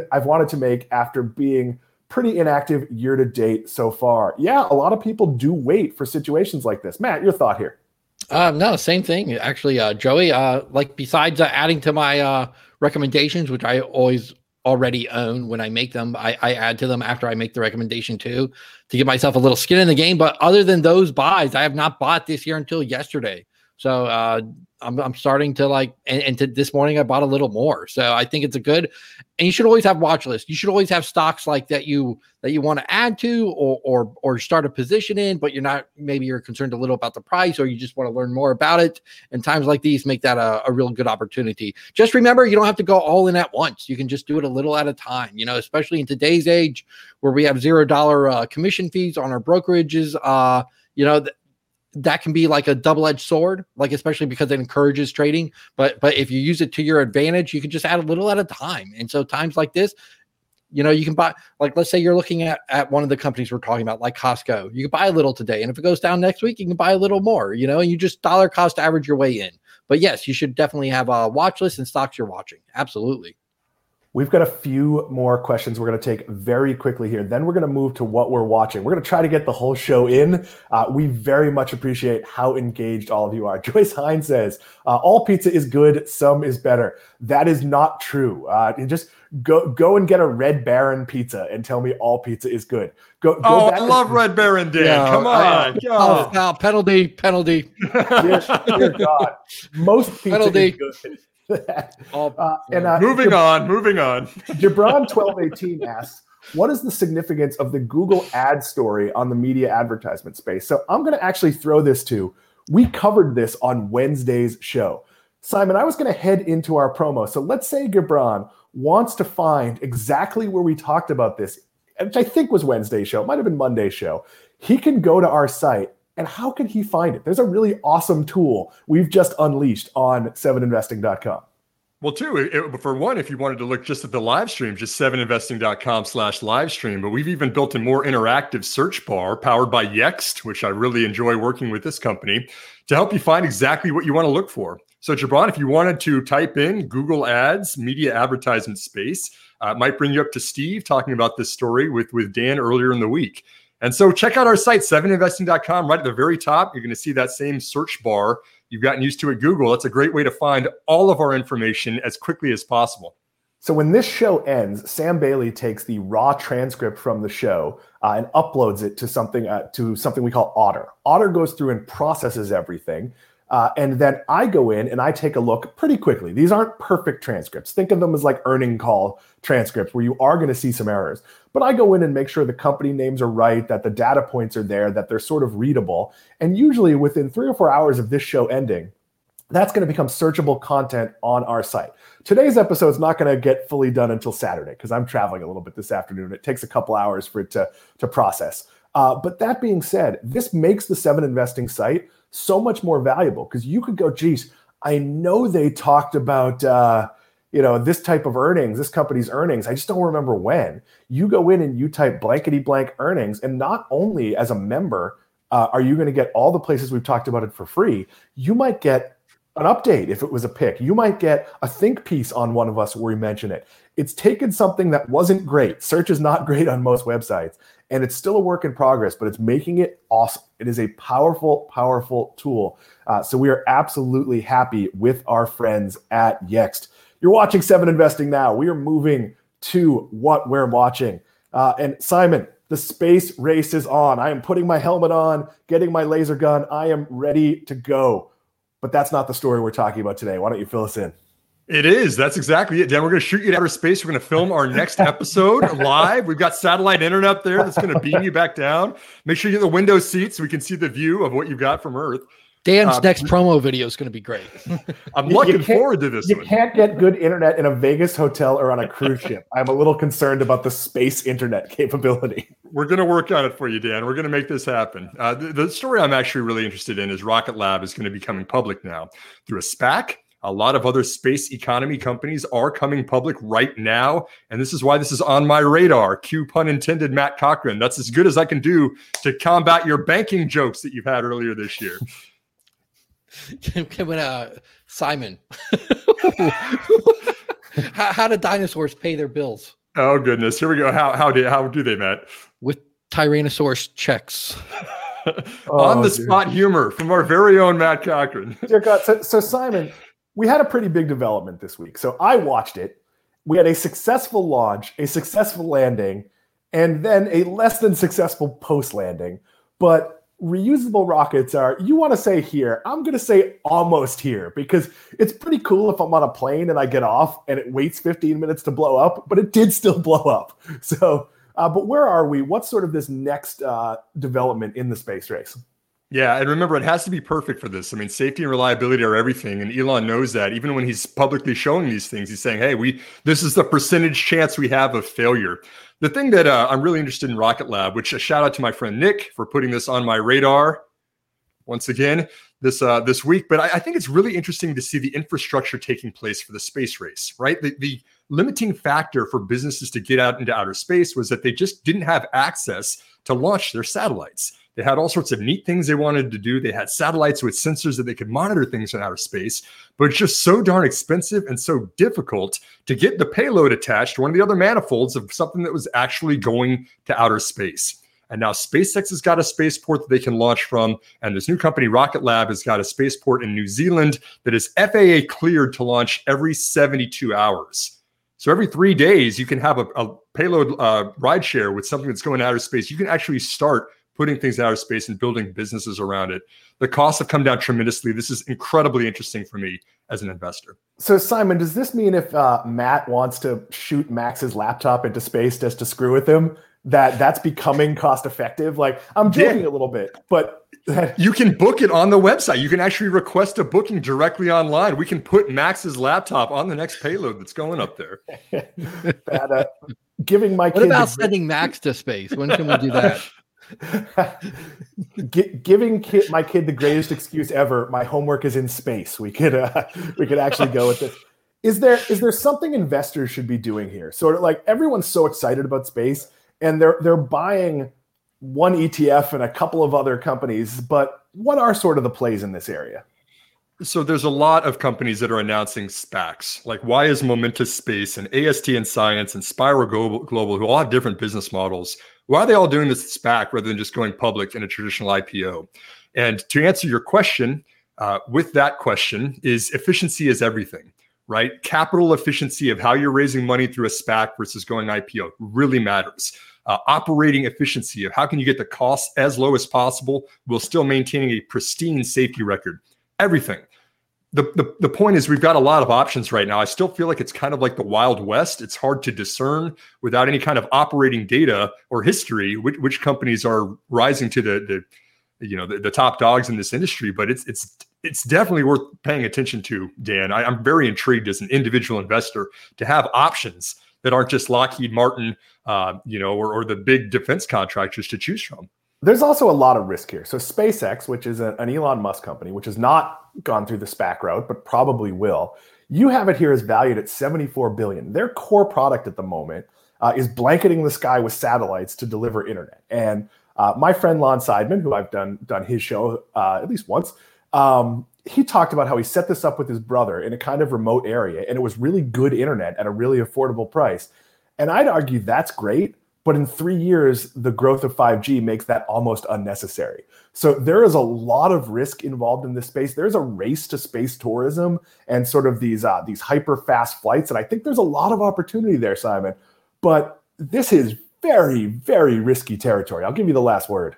to make, after being pretty inactive year to date so far. Yeah, a lot of people do wait for situations like this. Matt, your thought here? No, same thing. Actually, Joey, besides adding to my recommendations, which I always already own when I make them, I add to them after I make the recommendation too, to give myself a little skin in the game. But other than those buys, I have not bought this year until yesterday. So I'm starting to and to this morning I bought a little more. So I think it's a good, and you should always have watch lists. You should always have stocks like that you want to add to or start a position in, but you're concerned a little about the price, or you just want to learn more about it. And times like these make that a real good opportunity. Just remember, you don't have to go all in at once. You can just do it a little at a time, especially in today's age where we have $0 commission fees on our brokerages. That can be like a double-edged sword, especially because it encourages trading. But if you use it to your advantage, you can just add a little at a time. And so times like this, you can buy, let's say you're looking at one of the companies we're talking about, like Costco. You can buy a little today, and if it goes down next week, you can buy a little more, and you just dollar cost average your way in. But yes, you should definitely have a watch list and stocks you're watching. Absolutely. We've got a few more questions we're going to take very quickly here. Then we're going to move to what we're watching. We're going to try to get the whole show in. We very much appreciate how engaged all of you are. Joyce Hine says, all pizza is good, some is better. That is not true. You just go and get a Red Baron pizza and tell me all pizza is good. Go I love Red Baron, Dan. Yeah, come on. Penalty. Dear God. Most pizza penalty. is good. Moving on. Gibran1218 asks, what is the significance of the Google ad story on the media advertisement space? So I'm going to actually throw this to, we covered this on Wednesday's show. Simon, I was going to head into our promo. So let's say Gibran wants to find exactly where we talked about this, which I think was Wednesday's show. It might have been Monday's show. He can go to our site. And how can he find it? There's a really awesome tool we've just unleashed on 7investing.com. Well, for one, if you wanted to look just at the live stream, just 7investing.com/live stream. But we've even built a more interactive search bar powered by Yext, which I really enjoy working with this company, to help you find exactly what you want to look for. So, Gibran, if you wanted to type in Google Ads, media advertisement space, it might bring you up to Steve talking about this story with Dan earlier in the week. And so check out our site, 7investing.com. Right at the very top, you're going to see that same search bar you've gotten used to at Google. That's a great way to find all of our information as quickly as possible. So when this show ends, Sam Bailey takes the raw transcript from the show and uploads it to something we call Otter. Otter goes through and processes everything. And then I go in and I take a look pretty quickly. These aren't perfect transcripts. Think of them as like earning call transcripts where you are going to see some errors. But I go in and make sure the company names are right, that the data points are there, that they're sort of readable. And usually within 3 or 4 hours of this show ending, that's going to become searchable content on our site. Today's episode is not going to get fully done until Saturday because I'm traveling a little bit this afternoon. It takes a couple hours for it to process. But that being said, this makes the 7investing site so much more valuable because you could go, geez, I know they talked about this type of earnings, this company's earnings. I just don't remember when. You go in and you type blankety blank earnings, and not only as a member are you going to get all the places we've talked about it for free, you might get an update if it was a pick. You might get a think piece on one of us where we mention it. It's taken something that wasn't great. Search is not great on most websites, and it's still a work in progress, but it's making it awesome. It is a powerful, powerful tool. So we are absolutely happy with our friends at Yext. You're watching 7investing now. We are moving to what we're watching. And Simon, the space race is on. I am putting my helmet on, getting my laser gun. I am ready to go. But that's not the story we're talking about today. Why don't you fill us in? It is. That's exactly it, Dan. We're going to shoot you to outer space. We're going to film our next episode live. We've got satellite internet up there that's going to beam you back down. Make sure you get the window seat so we can see the view of what you've got from Earth. Dan's next promo video is going to be great. I'm looking forward to this one. You can't get good internet in a Vegas hotel or on a cruise ship. I'm a little concerned about the space internet capability. We're going to work on it for you, Dan. We're going to make this happen. The story I'm actually really interested in is Rocket Lab is going to be coming public now through a SPAC. A lot of other space economy companies are coming public right now. And this is why this is on my radar. Cue pun intended, Matt Cochran. That's as good as I can do to combat your banking jokes that you've had earlier this year. Simon, how do dinosaurs pay their bills? Oh, goodness. Here we go. How do they, Matt? With Tyrannosaurus checks. On the spot humor from our very own Matt Cochran. Dear God. So Simon, we had a pretty big development this week. So I watched it. We had a successful launch, a successful landing, and then a less than successful post-landing. But reusable rockets are, you want to say here, I'm going to say almost here, because it's pretty cool if I'm on a plane and I get off and it waits 15 minutes to blow up, but it did still blow up. So, but where are we? What's sort of this next development in the space race? Yeah, and remember, it has to be perfect for this. I mean, safety and reliability are everything, and Elon knows that. Even when he's publicly showing these things, he's saying, hey, this is the percentage chance we have of failure. The thing that I'm really interested in Rocket Lab, which a shout out to my friend Nick for putting this on my radar once again this week. But I think it's really interesting to see the infrastructure taking place for the space race, right? The limiting factor for businesses to get out into outer space was that they just didn't have access to launch their satellites. They had all sorts of neat ththings they wanted to do. They had satellites with sensors that they could monitor things in outer space, but it's just so darn expensive and so difficult to get the payload attached to one of the other manifolds of something that was actually going to outer space. And now SpaceX has got a spaceport that they can launch from. And this new company, Rocket Lab, has got a spaceport in New Zealand that is FAA cleared to launch every 72 hours. So every 3 days, you can have a payload ride share with something that's going to outer space. You can actually start putting things in outer space and building businesses around it. The costs have come down tremendously. This is incredibly interesting for me as an investor. So Simon, does this mean if Matt wants to shoot Max's laptop into space just to screw with him, that's becoming cost effective? Like, I'm joking a little bit, but you can book it on the website. You can actually request a booking directly online. We can put Max's laptop on the next payload that's going up there. Giving my what about sending Max to space? When can we do that? Giving my kid the greatest excuse ever. My homework is in space. We could actually go with this. Is there something investors should be doing here? Sort of like everyone's so excited about space, and they're buying one ETF and a couple of other companies, but what are sort of the plays in this area? So there's a lot of companies that are announcing SPACs. Like, why is Momentus Space and AST and Science and Spira Global, who all have different business models, why are they all doing this SPAC rather than just going public in a traditional IPO? And to answer your question, with that question is efficiency is everything, right? Capital efficiency of how you're raising money through a SPAC versus going IPO really matters. Operating efficiency of how can you get the costs as low as possible while still maintaining a pristine safety record. Everything. The point is we've got a lot of options right now. I still feel like it's kind of like the Wild West. It's hard to discern without any kind of operating data or history which companies are rising to the top dogs in this industry. But it's definitely worth paying attention to, Dan. I'm very intrigued as an individual investor to have options that aren't just Lockheed Martin, or the big defense contractors to choose from. There's also a lot of risk here. So SpaceX, which is an Elon Musk company, which has not gone through the SPAC route, but probably will. You have it here as valued at $74 billion. Their core product at the moment is blanketing the sky with satellites to deliver internet. And my friend Lon Seidman, who I've done his show at least once, he talked about how he set this up with his brother in a kind of remote area, and it was really good internet at a really affordable price. And I'd argue that's great, but in 3 years, the growth of 5G makes that almost unnecessary. So there is a lot of risk involved in this space. There's a race to space tourism and sort of these hyper fast flights. And I think there's a lot of opportunity there, Simon. But this is very, very risky territory. I'll give you the last word.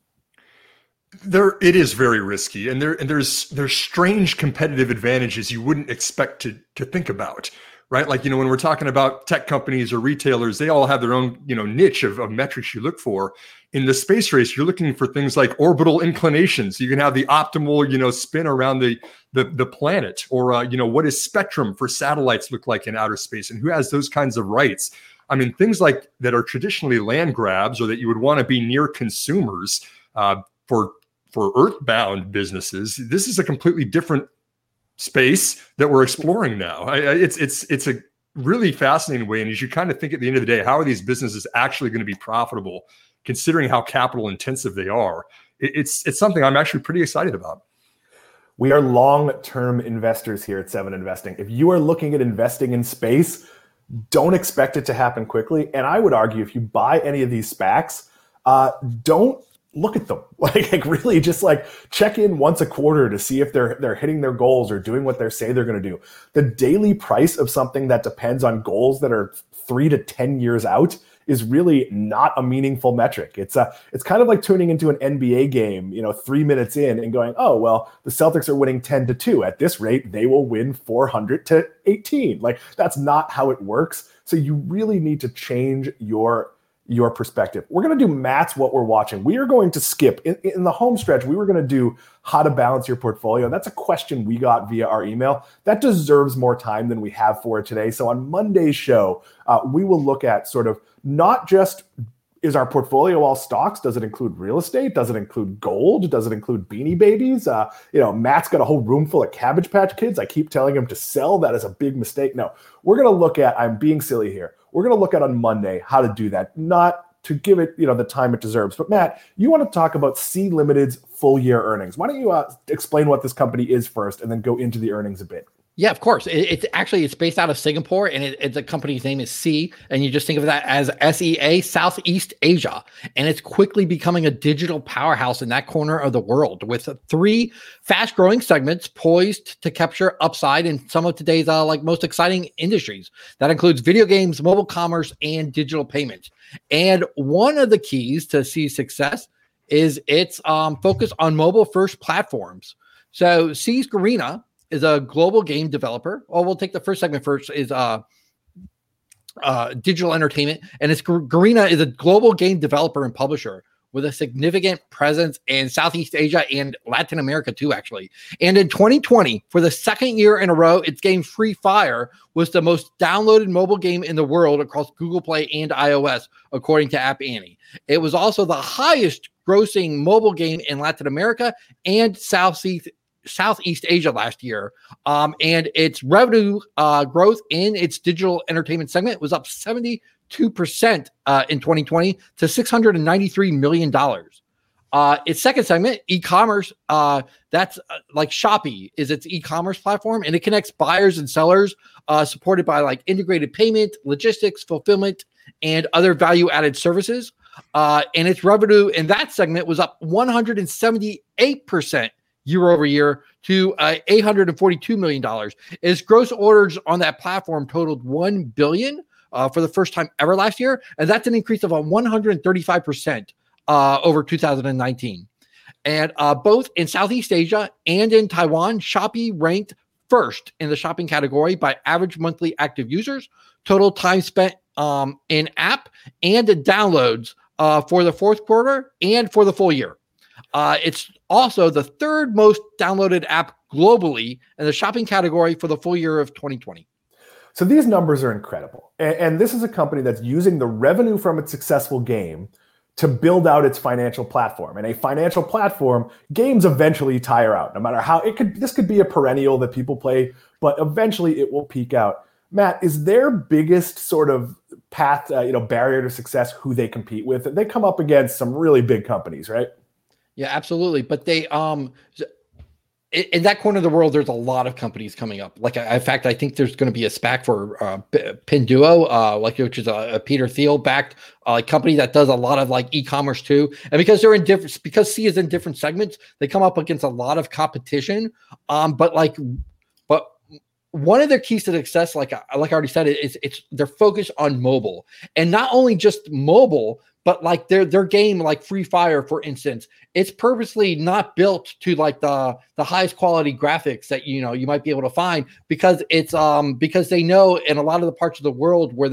It is very risky, and there's strange competitive advantages you wouldn't expect to think about, right? Like, when we're talking about tech companies or retailers, they all have their own, niche of metrics you look for. In the space race, you're looking for things like orbital inclinations. You can have the optimal, spin around the planet, or what does spectrum for satellites look like in outer space, and who has those kinds of rights? I mean, things like that are traditionally land grabs, or that you would want to be near consumers for earthbound businesses. This is a completely different space that we're exploring now. It's a really fascinating way. And as you kind of think at the end of the day, how are these businesses actually going to be profitable, considering how capital intensive they are? It's something I'm actually pretty excited about. We are long-term investors here at Seven Investing. If you are looking at investing in space, don't expect it to happen quickly. And I would argue if you buy any of these SPACs, don't look at them. Like really just like check in once a quarter to see if they're hitting their goals or doing what they say they're going to do. The daily price of something that depends on goals that are 3 to 10 years out is really not a meaningful metric. It's kind of like tuning into an NBA game, 3 minutes in and going, oh, well, the Celtics are winning 10-2. At this rate, they will win 400-18. Like that's not how it works. So you really need to change your perspective. We're going to do Matt's What We're Watching. We are going to skip in the home stretch. We were going to do how to balance your portfolio. That's a question we got via our email. That deserves more time than we have for it today. So on Monday's show, we will look at sort of not just is our portfolio all stocks? Does it include real estate? Does it include gold? Does it include Beanie Babies? Matt's got a whole room full of Cabbage Patch Kids. I keep telling him to sell. That is a big mistake. No, we're going to look at, I'm being silly here. We're going to look at on Monday how to do that. Not to give it, the time it deserves. But Matt, you want to talk about Sea Limited's full year earnings. Why don't you explain what this company is first and then go into the earnings a bit? Yeah, of course. It's based out of Singapore, and the company's name is Sea, and you just think of that as SEA, Southeast Asia, and it's quickly becoming a digital powerhouse in that corner of the world with 3 fast-growing segments poised to capture upside in some of today's most exciting industries. That includes video games, mobile commerce, and digital payments. And one of the keys to Sea's success is its focus on mobile-first platforms. So Sea's Garena is a global game developer. We'll take the first segment first, is digital entertainment. And it's Garena is a global game developer and publisher with a significant presence in Southeast Asia and Latin America too, actually. And in 2020, for the second year in a row, its game Free Fire was the most downloaded mobile game in the world across Google Play and iOS, according to App Annie. It was also the highest grossing mobile game in Latin America and Southeast Asia last year. And its revenue growth in its digital entertainment segment was up 72% in 2020 to $693 million. Its second segment, e-commerce, that's like Shopee is its e-commerce platform, and it connects buyers and sellers, supported by integrated payment, logistics, fulfillment, and other value-added services. And its revenue in that segment was up 178% year over year to $842 million. Its gross orders on that platform totaled 1 billion for the first time ever last year, and that's an increase of 135% over 2019. And both in Southeast Asia and in Taiwan, Shopee ranked first in the shopping category by average monthly active users, total time spent in app, and the downloads for the fourth quarter and for the full year. It's also the third most downloaded app globally in the shopping category for the full year of 2020. So these numbers are incredible. And this is a company that's using the revenue from its successful game to build out its financial platform. And a financial platform, games eventually tire out, no matter how this could be a perennial that people play, but eventually it will peak out. Matt, is their biggest sort of path, barrier to success who they compete with? They come up against some really big companies, right? Yeah, absolutely. But they, in that corner of the world, there's a lot of companies coming up. In fact, I think there's going to be a SPAC for Pinduo, which is a Peter Thiel backed company that does a lot of e-commerce too. And because they're in because C is in different segments, they come up against a lot of competition. But one of their keys to success, like I already said, it's their focus on mobile, and not only just mobile, but their game, like Free Fire, for instance, it's purposely not built to the highest quality graphics that you might be able to find, because it's because they know in a lot of the parts of the world where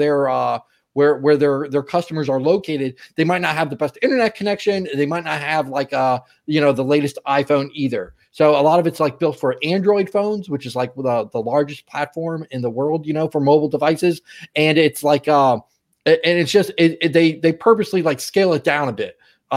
their customers are located, they might not have the best internet connection. They might not have the latest iPhone either. So a lot of it's built for Android phones, which is the largest platform in the world, for mobile devices. And it's and it's just they purposely scale it down a bit.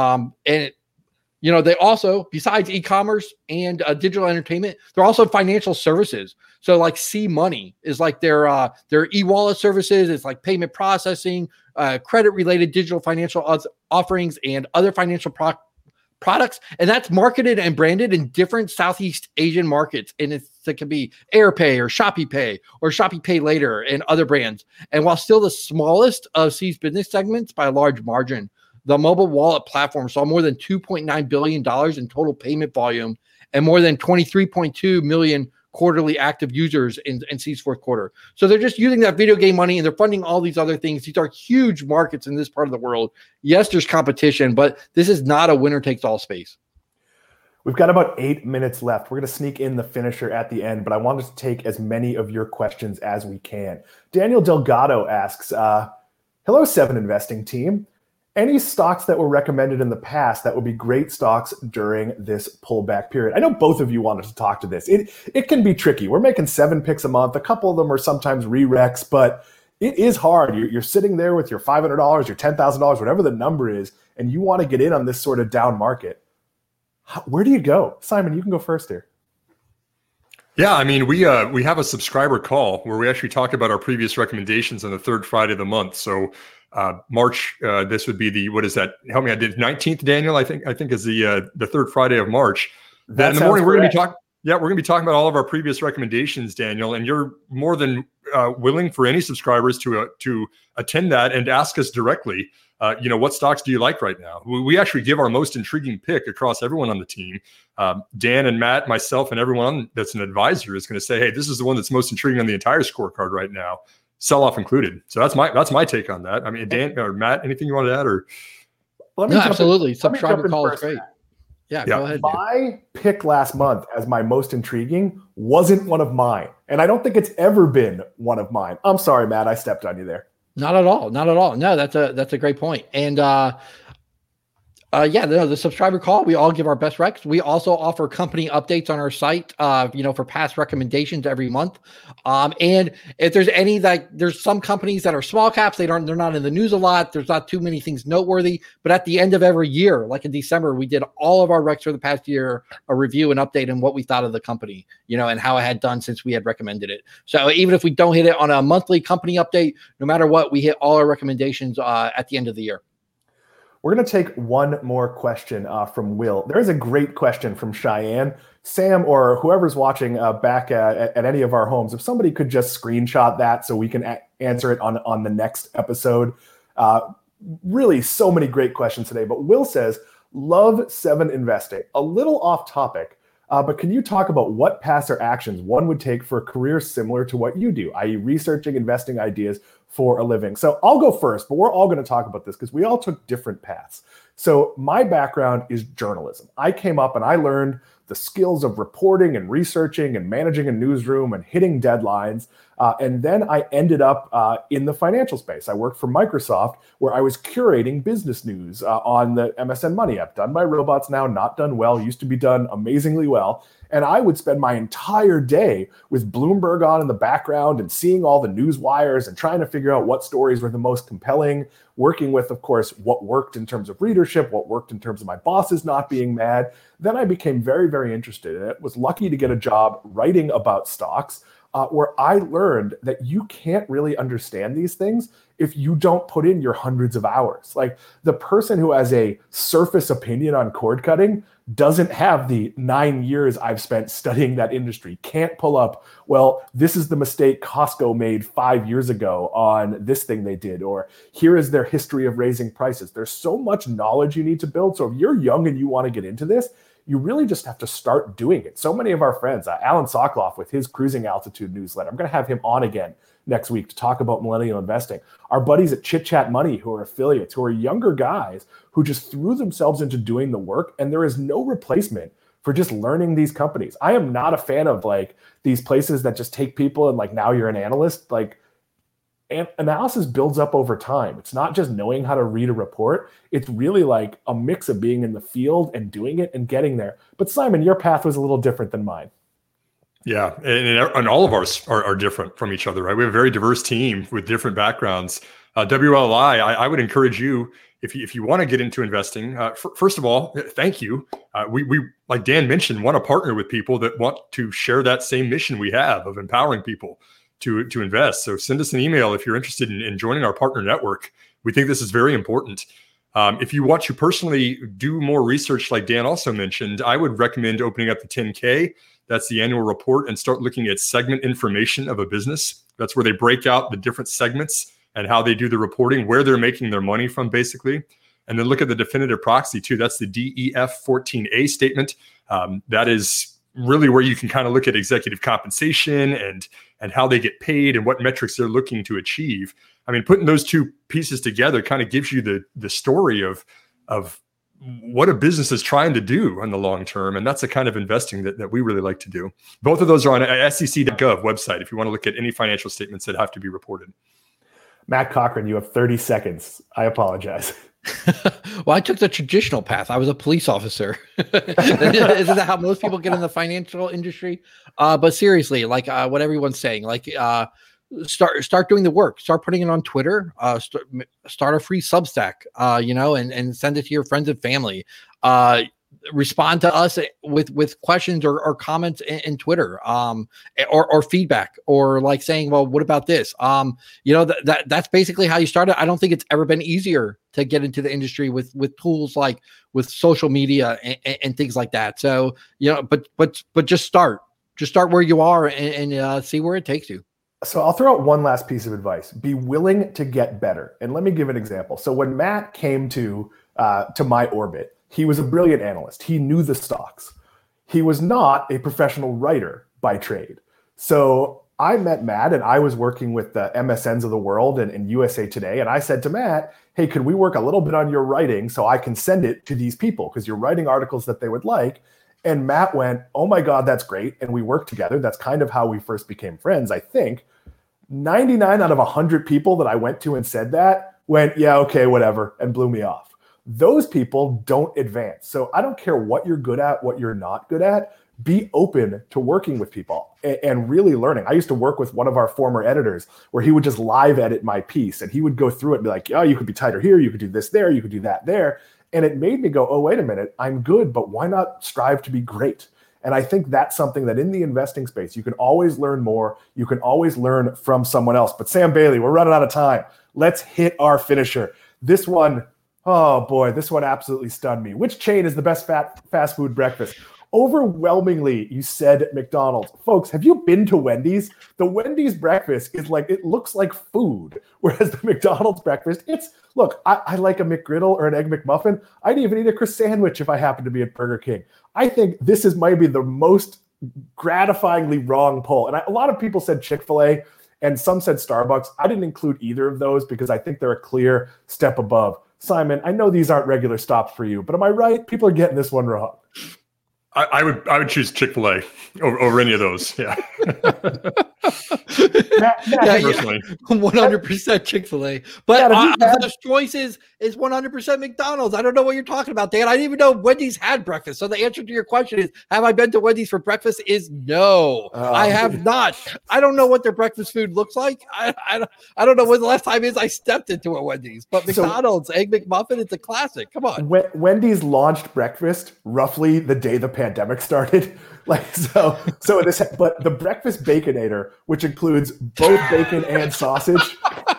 They also, besides e-commerce and digital entertainment, they're also financial services. So C Money is their e-wallet services. It's payment processing, credit related digital financial offerings, and other financial products. And that's marketed and branded in different Southeast Asian markets. And it can be AirPay or Shopee Pay or Shopee Pay Later and other brands. And while still the smallest of C's business segments by a large margin, the mobile wallet platform saw more than $2.9 billion in total payment volume and more than 23.2 million quarterly active users in C's fourth quarter. So they're just using that video game money and they're funding all these other things. These are huge markets in this part of the world. Yes, there's competition, but this is not a winner takes all space. We've got about 8 minutes left. We're going to sneak in the finisher at the end, but I wanted to take as many of your questions as we can. Daniel Delgado asks, hello, 7 Investing team. Any stocks that were recommended in the past that would be great stocks during this pullback period? I know both of you wanted to talk to this. It can be tricky. We're making 7 picks a month. A couple of them are sometimes re-recs, but it is hard. You're sitting there with your $500, your $10,000, whatever the number is, and you want to get in on this sort of down market. Where do you go? Simon, you can go first here. Yeah, I mean, we have a subscriber call where we actually talk about our previous recommendations on the third Friday of the month. So March, this would be what is that? Help me, I did 19th, Daniel. I think is the third Friday of March. Then in the morning, we're going to be talking. Yeah, we're going to be talking about all of our previous recommendations, Daniel, and you're more than willing for any subscribers to attend that and ask us directly. What stocks do you like right now? We actually give our most intriguing pick across everyone on the team. Dan and Matt, myself, and everyone that's an advisor is going to say, hey, this is the one that's most intriguing on the entire scorecard right now, sell-off included. So that's my take on that. I mean, Dan or Matt, anything you want to add? Or absolutely. Subscriber call is great. Yeah, go ahead. My pick last month as my most intriguing wasn't one of mine, and I don't think it's ever been one of mine. I'm sorry, Matt, I stepped on you there. Not at all. No, that's a great point. And the subscriber call, we all give our best recs. We also offer company updates on our site, for past recommendations every month. And if there's any, there's some companies that are small caps, they're not in the news a lot. There's not too many things noteworthy, but at the end of every year, like in December, we did all of our recs for the past year, a review and update on what we thought of the company, and how it had done since we had recommended it. So even if we don't hit it on a monthly company update, no matter what, we hit all our recommendations at the end of the year. We're going to take one more question from Will. There is a great question from Cheyenne. Sam, or whoever's watching back at any of our homes, if somebody could just screenshot that so we can answer it on the next episode. Really, so many great questions today. But Will says, love 7 investing. A little off topic, but can you talk about what paths or actions one would take for a career similar to what you do, i.e. researching investing ideas for a living? So I'll go first, but we're all going to talk about this because we all took different paths. So my background is journalism. I came up and I learned the skills of reporting and researching and managing a newsroom and hitting deadlines. And then I ended up in the financial space. I worked for Microsoft where I was curating business news on the MSN Money app. Done by robots now, not done well, used to be done amazingly well. And I would spend my entire day with Bloomberg on in the background and seeing all the news wires and trying to figure out what stories were the most compelling, working with, of course, what worked in terms of readership, what worked in terms of my bosses not being mad. Then I became very, very interested in it, was lucky to get a job writing about stocks, where I learned that you can't really understand these things if you don't put in your hundreds of hours. Like the person who has a surface opinion on cord cutting doesn't have the 9 years I've spent studying that industry, can't pull up, well, this is the mistake Costco made 5 years ago on this thing they did, or here is their history of raising prices. There's so much knowledge you need to build. So if you're young and you want to get into this, you really just have to start doing it. So many of our friends, Alan Sokoloff with his Cruising Altitude newsletter, I'm going to have him on again next week to talk about millennial investing. Our buddies at Chit Chat Money, who are affiliates, who are younger guys who just threw themselves into doing the work, and there is no replacement for just learning these companies. I am not a fan of like these places that just take people and like, now you're an analyst. Like, analysis builds up over time. It's not just knowing how to read a report. It's really like a mix of being in the field and doing it and getting there. But Simon, your path was a little different than mine. Yeah, and all of ours are different from each other, right? We have a very diverse team with different backgrounds. WLI, I would encourage you, if you want to get into investing, first of all, thank you. We, like Dan mentioned, want to partner with people that want to share that same mission we have of empowering people to invest. So send us an email if you're interested in joining our partner network. We think this is very important. If you want to personally do more research, like Dan also mentioned, I would recommend opening up the 10K. That's the annual report, and start looking at segment information of a business. That's where they break out the different segments and how they do the reporting, where they're making their money from, basically. And then look at the definitive proxy too. That's the DEF 14A statement. That is really where you can kind of look at executive compensation and how they get paid and what metrics they're looking to achieve. I mean, putting those two pieces together kind of gives you the story of what a business is trying to do in the long term. And that's the kind of investing that we really like to do. Both of those are on a sec.gov website if you want to look at any financial statements that have to be reported. Matt Cochran, you have 30 seconds. I apologize. Well, I took the traditional path. I was a police officer. Isn't that how most people get in the financial industry? But seriously, like what everyone's saying, like start doing the work. Start putting it on Twitter. Start a free Substack. And send it to your friends and family. respond to us with questions or comments in Twitter, or feedback, or like saying, well, what about this? That's basically how you started. I don't think it's ever been easier to get into the industry with tools like with social media and things like that. So, but just start where you are and see where it takes you. So I'll throw out one last piece of advice. Be willing to get better. And let me give an example. So when Matt came to my orbit, he was a brilliant analyst. He knew the stocks. He was not a professional writer by trade. So I met Matt, and I was working with the MSNs of the world and USA Today. And I said to Matt, hey, could we work a little bit on your writing so I can send it to these people? Because you're writing articles that they would like. And Matt went, oh my God, that's great. And we worked together. That's kind of how we first became friends, I think. 99 out of 100 people that I went to and said that went, yeah, okay, whatever, and blew me off. Those people don't advance. So I don't care what you're good at, what you're not good at. Be open to working with people and really learning. I used to work with one of our former editors where he would just live edit my piece, and he would go through it and be like, oh, you could be tighter here. You could do this there. You could do that there. And it made me go, oh, wait a minute. I'm good, but why not strive to be great? And I think that's something that in the investing space, you can always learn more. You can always learn from someone else. But Sam Bailey, we're running out of time. Let's hit our finisher. This one, oh boy, this one absolutely stunned me. Which chain is the best fast food breakfast? Overwhelmingly, you said McDonald's. Folks, have you been to Wendy's? The Wendy's breakfast is like, it looks like food, whereas the McDonald's breakfast, look, I like a McGriddle or an Egg McMuffin. I'd even eat a Chris sandwich if I happen to be at Burger King. I think this is maybe the most gratifyingly wrong poll. And a lot of people said Chick-fil-A and some said Starbucks. I didn't include either of those because I think they're a clear step above. Simon, I know these aren't regular stops for you, but am I right? People are getting this one wrong. I would choose Chick-fil-A over any of those. Yeah. Personally. 100% Chick-fil-A. But those choices is 100% McDonald's. I don't know what you're talking about, Dan. I didn't even know Wendy's had breakfast. So the answer to your question is, have I been to Wendy's for breakfast? Is no. I have not. I don't know what their breakfast food looks like. I don't know when the last time is I stepped into a Wendy's. But McDonald's, Egg McMuffin, it's a classic. Come on. Wendy's launched breakfast roughly the day the pandemic started. But the breakfast Baconator, which includes both bacon and sausage.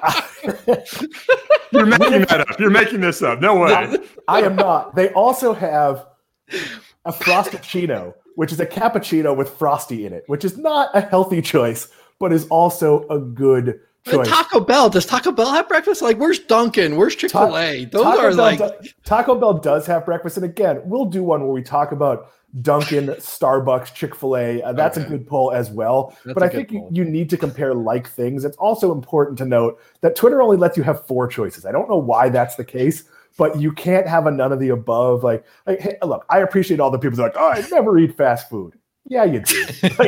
You're making that up. You're making this up. No way. I am not. They also have a Frosty-ccino, which is a cappuccino with Frosty in it, which is not a healthy choice, but is also a good choice. Taco Bell. Does Taco Bell have breakfast? Like, where's Dunkin'? Where's Chick-fil-A? Taco Bell does have breakfast. And again, we'll do one where we talk about Dunkin', Starbucks, Chick-fil-A. That's a good poll as well. But I think you need to compare like things. It's also important to note that Twitter only lets you have 4 choices. I don't know why that's the case, but you can't have a none of the above. Like hey, look, I appreciate all the people that are like, oh, I never eat fast food. Yeah, you do.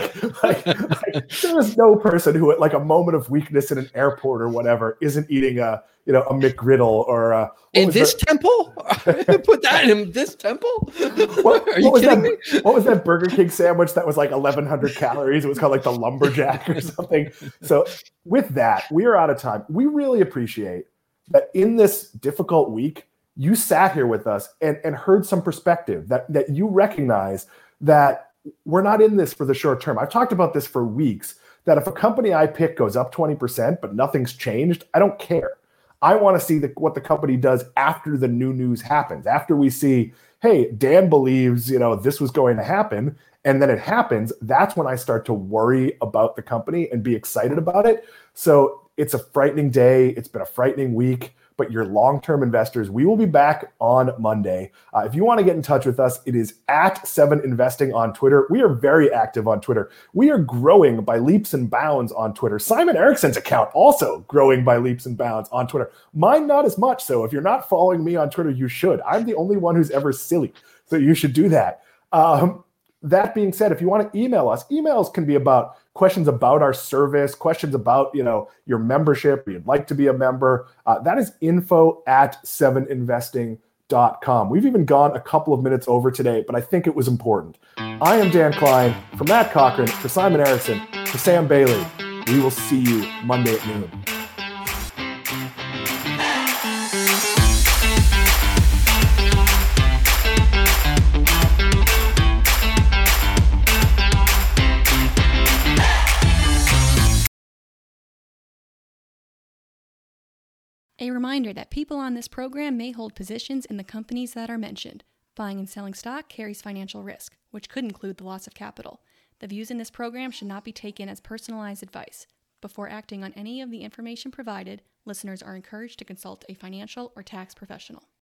There is no person who at like a moment of weakness in an airport or whatever isn't eating a McGriddle or in this temple. Put that in this temple. Are you kidding me? What was that Burger King sandwich that was like 1,100 calories? It was called like the lumberjack or something. So with that, we are out of time. We really appreciate that in this difficult week, you sat here with us and heard some perspective that you recognize that we're not in this for the short term. I've talked about this for weeks, that if a company I pick goes up 20%, but nothing's changed, I don't care. I want to see what the company does after the new news happens, after we see, hey, Dan believes, this was going to happen, and then it happens. That's when I start to worry about the company and be excited about it. So it's a frightening day. It's been a frightening week. But your long-term investors, we will be back on Monday. If you want to get in touch with us, it is @7investing on Twitter. We are very active on Twitter. We are growing by leaps and bounds on Twitter. Simon Erickson's account also growing by leaps and bounds on Twitter. Mine not as much. So if you're not following me on Twitter, you should. I'm the only one who's ever silly. So you should do that. That being said, if you want to email us, emails can be about questions about our service, questions about, your membership, or you'd like to be a member. That is info@7investing.com. We've even gone a couple of minutes over today, but I think it was important. I am Dan Klein, for Matt Cochran, for Simon Erickson, for Sam Bailey. We will see you Monday at noon. A reminder that people on this program may hold positions in the companies that are mentioned. Buying and selling stock carries financial risk, which could include the loss of capital. The views in this program should not be taken as personalized advice. Before acting on any of the information provided, listeners are encouraged to consult a financial or tax professional.